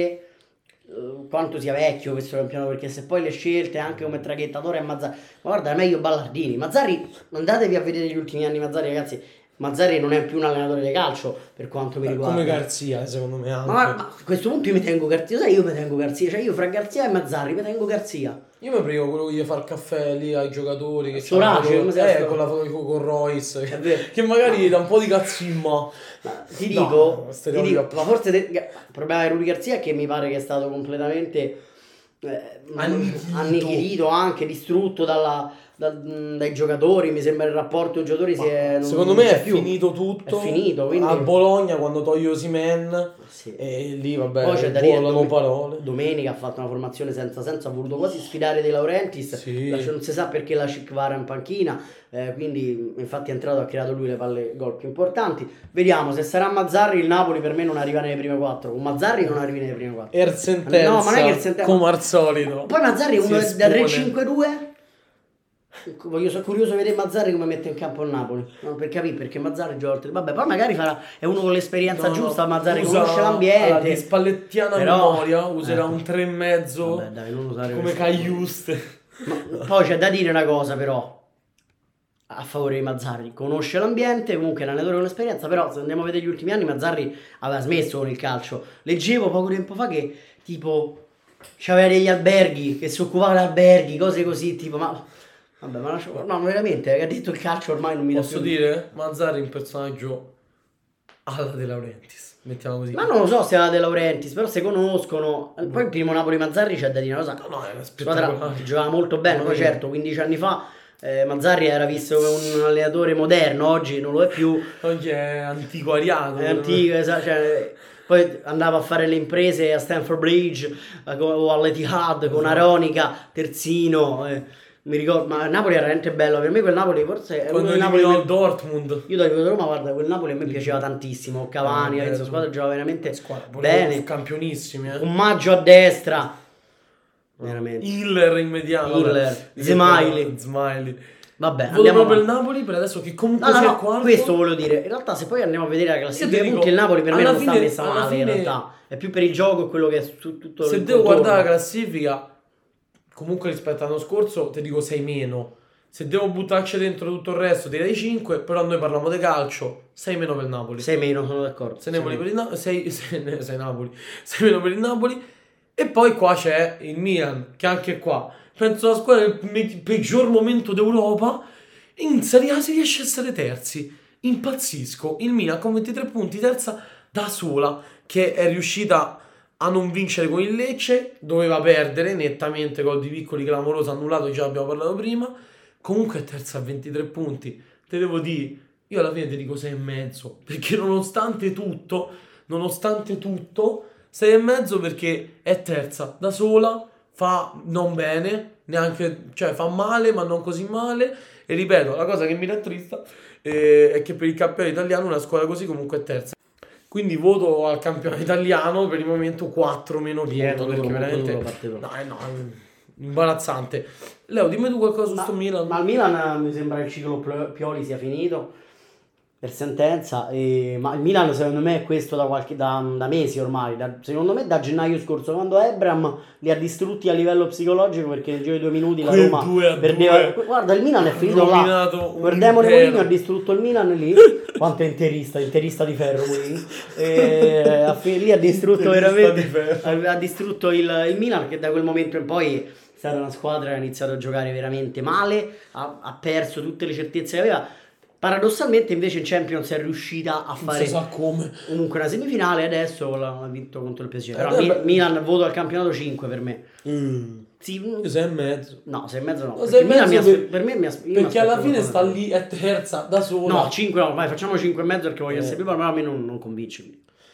eh, quanto sia vecchio questo campionato, perché se poi le scelte anche come traghettatore è Mazzarri, ma guarda, è meglio Ballardini. Mazzarri, andatevi a vedere gli ultimi anni Mazzarri, ragazzi. Mazzarri non è più un allenatore di calcio per quanto mi riguarda. Come Garzia, secondo me anche. ma, ma a questo punto io mi tengo Garzia, sai, io mi tengo Garzia, cioè io fra Garzia e Mazzarri mi tengo Garzia. Io mi prego quello che gli fa il caffè lì ai giocatori che Sorace, c'hanno- come si eh, chiama? con la foto con, con Royce È vero. che magari gli dà un po' di cazzimma. Ma ti No, dico, ti stereotipo. dico, ma forse de- il problema di Rudi Garzia è che mi pare che è stato completamente eh, Annichilito. annichilito, anche distrutto dalla- da- dai giocatori. Mi sembra il rapporto dei giocatori si è, non- Secondo non me c'è è più. finito tutto. È finito, quindi- A Bologna quando toglie Osimhen Sì. e lì vabbè Poi c'è da dire volano Dom- parole. Domenica ha fatto una formazione senza senso, ha voluto quasi sfidare De Laurentiis, Sì. la- non si sa perché la Cikvara in panchina, eh, quindi infatti è entrato, ha creato lui le palle gol più importanti. Vediamo se sarà Mazzarri. Il Napoli per me non arriva nelle prime quattro, con Mazzarri non arrivi nelle prime quattro. Er sentenza, No, ma non è che il sentenza- come al solito. Poi Mazzarri è Si uno da espone. tre cinque due. Voglio, sono curioso di vedere Mazzarri come mette in campo il Napoli, no, per capire perché Mazzarri gioca oltre. Vabbè, poi magari farà, è uno con l'esperienza No, giusta. no, Mazzarri usa conosce alla l'ambiente. di spallettiana Però- memoria, userà eh. un tre e mezzo Vabbè, dai, non usare come questo. Caiuste. Ma poi c'è da dire una cosa, però. a favore di Mazzarri, conosce l'ambiente, comunque è un allenatore con esperienza, però se andiamo a vedere gli ultimi anni Mazzarri aveva smesso con il calcio. Leggevo poco tempo fa che tipo c'aveva degli alberghi, che si occupava di alberghi, cose così, tipo ma vabbè, ma lascio... no, veramente, ha detto il calcio ormai non mi dà Posso più... dire? Mazzarri è un personaggio alla De Laurentiis, mettiamo così. Ma non lo so se era De Laurentiis, però se conoscono. Poi il primo Napoli-Mazzarri c'è da dire una cosa. No, no, è Squadra spettacolare. che giocava molto bene, No, poi no. certo, quindici anni fa eh, Mazzarri era visto come un allenatore moderno, oggi non lo è più, Oggi è antiquariato. è antico, esatto, cioè, poi andava a fare le imprese a Stamford Bridge eh, o all'Etihad con Aronica, Terzino, eh, mi ricordo, ma Napoli era veramente bello, per me quel Napoli forse è uno Quando dei Napoli eliminò che- il Dortmund. io da Roma, guarda, quel Napoli a me piaceva tantissimo, Cavani, Eh, la squadra giocava veramente Squadra, bene, campionissimi, eh. un maggio a destra, veramente. Hiller immediato. Hiller, vabbè. Smiley. Smiley. Vabbè, Voto andiamo proprio il avanti. Napoli per adesso che comunque No, no, sia no, quarto. questo volevo dire. In realtà, se poi andiamo a vedere la Io classifica ti dei dico, punti, il Napoli per me alla non sta fine- messa alla male. In fine- realtà, è più per il gioco quello che è su tutto Se il devo contorno. guardare la classifica, comunque rispetto all'anno scorso, ti dico sei meno. Se devo buttarci dentro tutto il resto, direi cinque, però noi parliamo di calcio, sei meno per il Napoli. sei meno, sono d'accordo. sei Napoli per il Na- sei- sei- sei Napoli. sei meno per il Napoli. E poi qua c'è il Milan, che anche qua, penso la squadra nel me- peggior momento d'Europa, in Serie A si riesce a essere terzi. Impazzisco. Il Milan con ventitré punti, terza da sola, che è riuscita a non vincere con il Lecce, doveva perdere nettamente, gol di Piccoli clamoroso annullato, già abbiamo parlato prima. Comunque è terza a ventitré punti. Te devo dire, io alla fine ti dico sei e mezzo, perché nonostante tutto, nonostante tutto, sei e mezzo perché è terza da sola, fa non bene, neanche, cioè fa male, ma non così male. E ripeto, la cosa che mi rattrista eh, è che per il campionato italiano una squadra così comunque è terza. Quindi voto al campionato italiano per il momento quattro meno pieno, Molto perché duro, molto veramente duro, parte duro. no, eh, no, è imbarazzante. Leo, dimmi tu qualcosa su Ma, sto Milan. ma al Milan mi sembra che il ciclo Plo- Pioli sia finito per sentenza. E, ma il Milan secondo me è questo da, qualche, da, da mesi ormai. Da, secondo me da gennaio scorso, quando Ebram li ha distrutti a livello psicologico, perché nel giro di due minuti la Quel Roma due a perdeva. due. Guarda, il Milan è finito là. Rovinato un Guardiamo impero. Mourinho ha distrutto il Milan lì. Quanto è interista, interista di ferro Mourinho. E, a fi- lì ha distrutto Interista veramente. di ferro. Ha, ha distrutto il, il Milan, che da quel momento in poi è stata una squadra che ha iniziato a giocare veramente male, ha, ha perso tutte le certezze che aveva. Paradossalmente invece in Champions è riuscita a Non fare si sa come. comunque una semifinale, adesso l'ha vinto contro il P S G. Eh, Però beh, Mi- beh. Milan voto al campionato cinque per me. Mm. Sì, Io sei e mezzo. no, sei e mezzo no. No, Perché sei e il Milan mezzo mi aspe- per- per me mi aspe- io mi Perché alla aspetto fine sta qualcosa. lì, è terza da sola. No, cinque no, vai, facciamo cinque e mezzo perché voglio Eh. essere più bravo, ma a me non, non convince.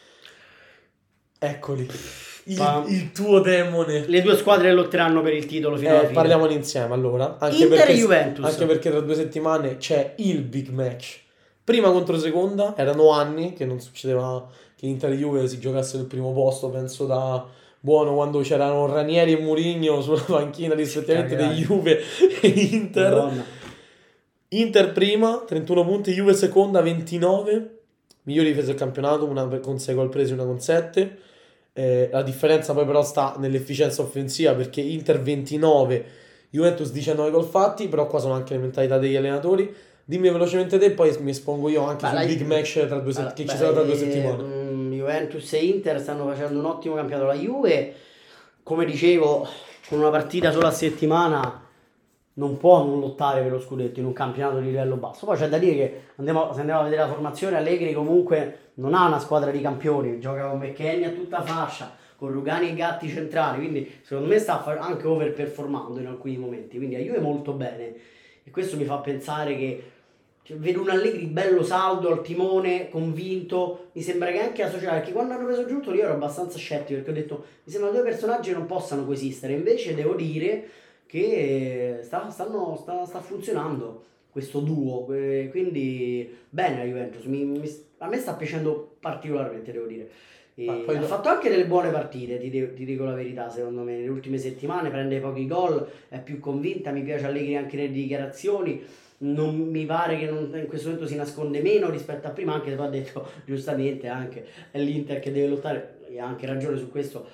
Eccoli. Il, Pa- il tuo demone. Le due squadre lotteranno per il titolo fino alla Eh, fine. parliamone insieme allora. Anche Inter perché, e Juventus. Anche perché tra due settimane c'è il big match. Prima contro seconda, erano anni che non succedeva che Inter e Juve si giocassero il primo posto, penso da buono quando c'erano Ranieri e Mourinho sulla panchina rispettivamente Cagare. di Juve e Inter. Madonna. Inter prima, trentuno punti, Juve seconda, ventinove. Migliori difesa del campionato, una con sei gol presi, una con sette. Eh, la differenza poi però sta nell'efficienza offensiva, perché Inter ventinove, Juventus diciannove gol fatti, però qua sono anche le mentalità degli allenatori. Dimmi velocemente te, poi mi espongo io anche Beh, sul la- big match tra due set- Allora, che beh, ci sarà tra due eh, settimane. mm, Juventus e Inter stanno facendo un ottimo campionato. La Juve, come dicevo, con una partita sola a settimana non può non lottare per lo scudetto in un campionato di livello basso. Poi c'è da dire che andiamo, se andiamo a vedere la formazione, Allegri comunque non ha una squadra di campioni, gioca con McKennie a tutta fascia, con Rugani e Gatti centrali, quindi secondo me sta fa- anche overperformando in alcuni momenti, quindi a Juve molto bene, e questo mi fa pensare che cioè, vedo un Allegri bello saldo al timone, convinto. Mi sembra che anche la società, perché quando hanno preso Giunto io ero abbastanza scettico, perché ho detto mi sembra che due personaggi non possano coesistere, invece devo dire che sta, stanno, sta, sta funzionando questo duo, eh, quindi bene la Juventus, mi, mi- a me sta piacendo particolarmente, devo dire. E Ma poi ha do- fatto anche delle buone partite, ti, de- ti dico la verità, secondo me, nelle ultime settimane prende pochi gol, è più convinta, mi piace Allegri anche nelle dichiarazioni, non mi pare che non- in questo momento si nasconde meno rispetto a prima, anche se poi ha detto giustamente anche è l'Inter che deve lottare, e ha anche ragione su questo,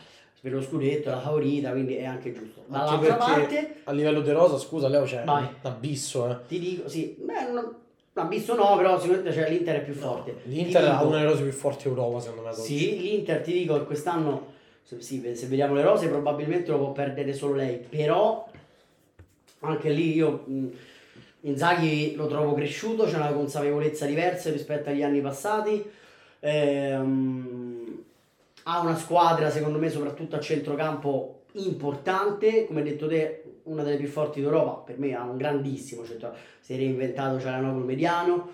per lo scudetto, la favorita, quindi è anche giusto. Anche Dall'altra perché parte a livello di rosa, scusa Leo, c'è Vai. un abisso, eh. ti dico, sì, beh, non, non visto no, però sicuramente cioè, l'Inter è più forte. L'Inter Ti ha dico- una delle rose più forti Europa, secondo me. ad oggi. Sì, l'Inter ti dico che quest'anno, se, sì, se vediamo le rose probabilmente lo può perdere solo lei, però anche lì io mh, Inzaghi lo trovo cresciuto, c'è una consapevolezza diversa rispetto agli anni passati, ehm, ha una squadra secondo me soprattutto a centrocampo importante, come hai detto te una delle più forti d'Europa, per me ha un grandissimo centrocampo, si è reinventato Cialanoglu mediano,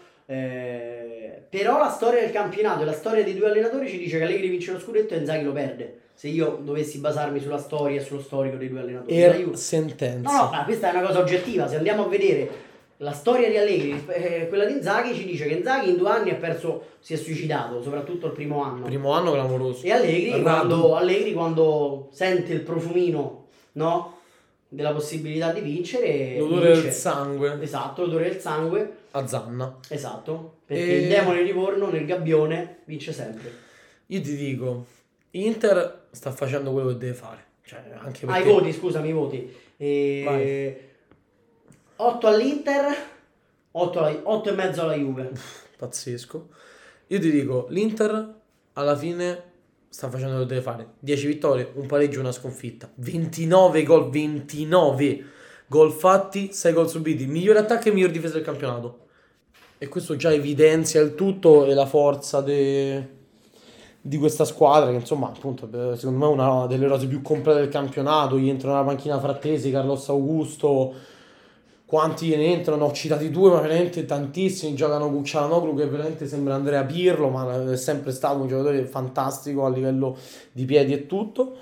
eh, però la storia del campionato e la storia dei due allenatori ci dice che Allegri vince lo scudetto e Inzaghi lo perde. Se io dovessi basarmi sulla storia e sullo storico dei due allenatori, la Er Juve- sentenza. no, no, ma questa è una cosa oggettiva. Se andiamo a vedere la storia di Allegri e quella di Inzaghi, ci dice che Inzaghi in due anni ha perso, si è suicidato, soprattutto il primo anno. Primo anno clamoroso. E Allegri Radu. quando, Allegri quando sente il profumino, no? Della possibilità di vincere, L'odore vince. del sangue Esatto, l'odore del sangue. a Zanna. Esatto. Perché E- il demone di Livorno nel gabbione vince sempre. Io ti dico, Inter sta facendo quello che deve fare. Cioè, anche Ah, i perché voti, scusami, i voti. E... Vai. otto all'Inter, otto, alla... otto e mezzo alla Juve. pazzesco. Io ti dico, l'Inter alla fine sta facendo quello che deve fare. dieci vittorie, un pareggio, una sconfitta. ventinove gol, ventinove gol fatti, sei gol subiti. Migliore attacco e miglior difesa del campionato. E questo già evidenzia il tutto e la forza de- di questa squadra che insomma appunto eh, secondo me è una delle rose più complete del campionato. Gli entrano nella panchina Frattesi, Carlos Augusto, quanti ne entrano? Ho citati due ma veramente tantissimi. Giocano con Cialanoglu che veramente sembra Andrea Pirlo, ma è sempre stato un giocatore fantastico a livello di piedi e tutto,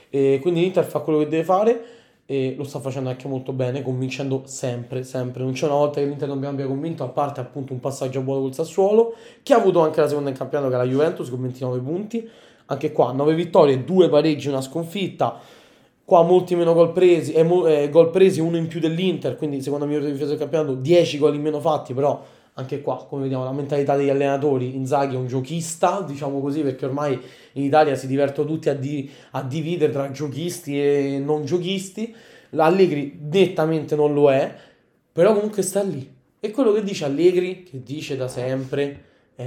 e quindi l'Inter fa quello che deve fare e lo sta facendo anche molto bene, convincendo sempre, sempre. Non c'è una volta che l'Inter non mi abbia convinto, a parte appunto un passaggio a vuoto col Sassuolo, che ha avuto anche la seconda in campionato, che è la Juventus, con ventinove punti. Anche qua nove vittorie, due pareggi, una sconfitta. Qua molti meno gol presi, eh, mo- eh, gol presi, uno in più dell'Inter, quindi seconda migliore difesa del campionato, dieci gol in meno fatti, però anche qua, come vediamo, la mentalità degli allenatori. Inzaghi è un giochista, diciamo così, perché ormai in Italia si divertono tutti a, di- a dividere tra giochisti e non giochisti. Allegri nettamente non lo è, però comunque sta lì. E quello che dice Allegri, che dice da sempre,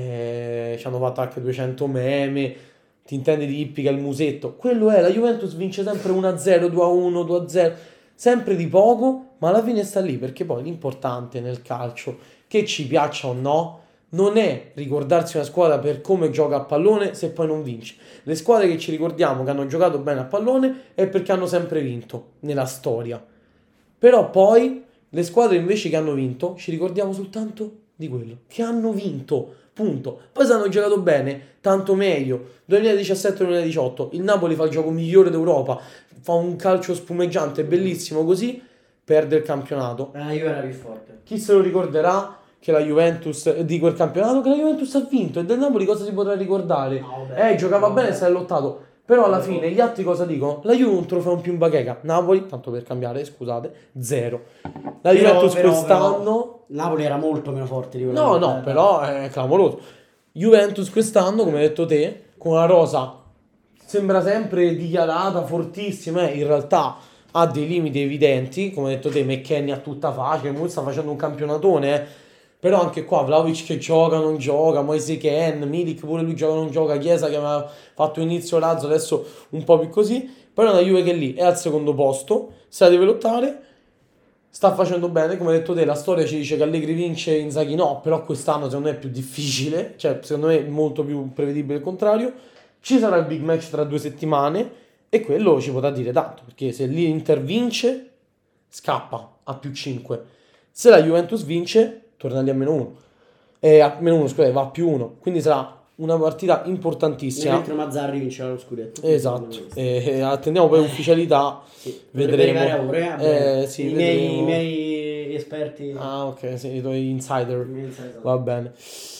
eh, ci hanno fatto anche duecento meme, ti intendi di Ippica il musetto, quello è, la Juventus vince sempre uno a zero, due a uno, due a zero, sempre di poco, ma alla fine sta lì, perché poi l'importante nel calcio, che ci piaccia o no, non è ricordarsi una squadra per come gioca a pallone se poi non vince. Le squadre che ci ricordiamo che hanno giocato bene a pallone è perché hanno sempre vinto nella storia. Però poi le squadre invece che hanno vinto ci ricordiamo soltanto di quello, che hanno vinto, punto. Poi se hanno giocato bene, tanto meglio. duemiladiciassette duemiladiciotto il Napoli fa il gioco migliore d'Europa, fa un calcio spumeggiante bellissimo, così perde il campionato. La Juve era più forte. Chi se lo ricorderà che la Juventus di quel campionato, che la Juventus ha vinto, e del Napoli cosa si potrà ricordare? No, vabbè, eh giocava no, bene e vabbè. si è lottato, però alla No. fine gli altri cosa dicono? La Juve un trofeo in più in bacheca, Napoli, tanto per cambiare, scusate, zero. La Però- Juventus però- quest'anno però Napoli era molto meno forte di quello no che- no eh, però è clamoroso. Juventus quest'anno, come hai detto te, con una rosa sembra sempre dichiarata fortissima, eh, in realtà ha dei limiti evidenti, come hai detto te. McKennie ha tutta facile, Moore sta facendo un campionatone, eh. Però anche qua Vlahovic che gioca, non gioca, Moise Kean, Milik pure lui gioca, non gioca, Chiesa che aveva fatto inizio razzo, adesso un po' più così. Però è una Juve che lì è al secondo posto, se la deve lottare, sta facendo bene, come hai detto te. La storia ci dice che Allegri vince, Inzaghi no, però quest'anno secondo me è più difficile, cioè secondo me è molto più prevedibile il contrario. Ci sarà il big match tra due settimane e quello ci potrà dire tanto, perché se l'Inter vince scappa a più cinque, se la Juventus vince torna lì a meno uno, e a meno uno scusate, va a più uno, quindi sarà una partita importantissima. Mentre Mazzarri vincerà lo scudetto. Esatto, e, e attendiamo poi ufficialità. Sì, potrebbe vedremo. arrivare a ore, eh, vabbè. Eh, sì, I, miei, vedremo. I miei esperti. Ah, ok, sì, i tuoi insider. i miei insider. Va bene.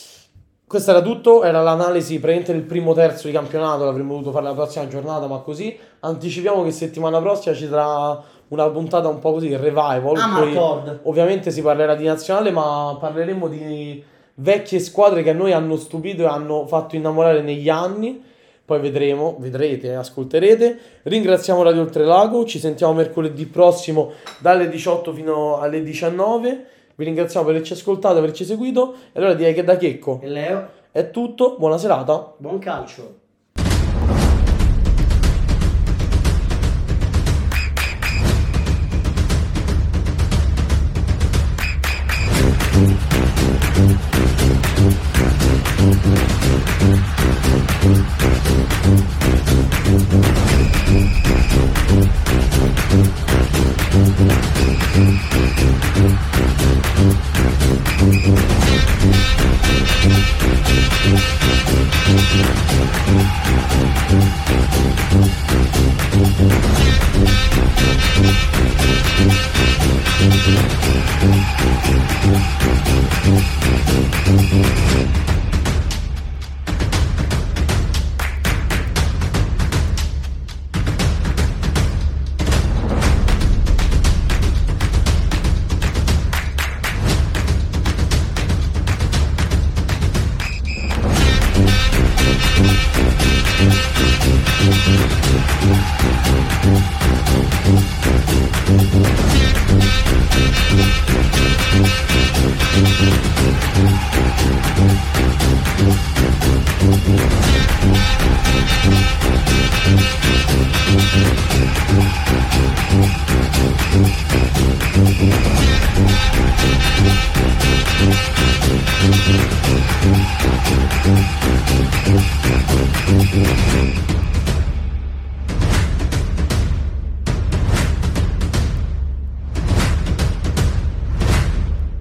Questo era tutto, era l'analisi praticamente del primo terzo di campionato, l'avremmo dovuto fare la prossima giornata, ma così anticipiamo che settimana prossima ci sarà una puntata un po' così, revival. Ah, poi Marcord. ovviamente si parlerà di nazionale, ma parleremo di vecchie squadre che a noi hanno stupito e hanno fatto innamorare negli anni, poi vedremo, vedrete, ascolterete. Ringraziamo Radio Oltrelago, ci sentiamo mercoledì prossimo dalle diciotto fino alle diciannove. Vi ringraziamo per averci ascoltato, per averci seguito. E allora direi che da Checco E Leo, è tutto, buona serata. buon calcio.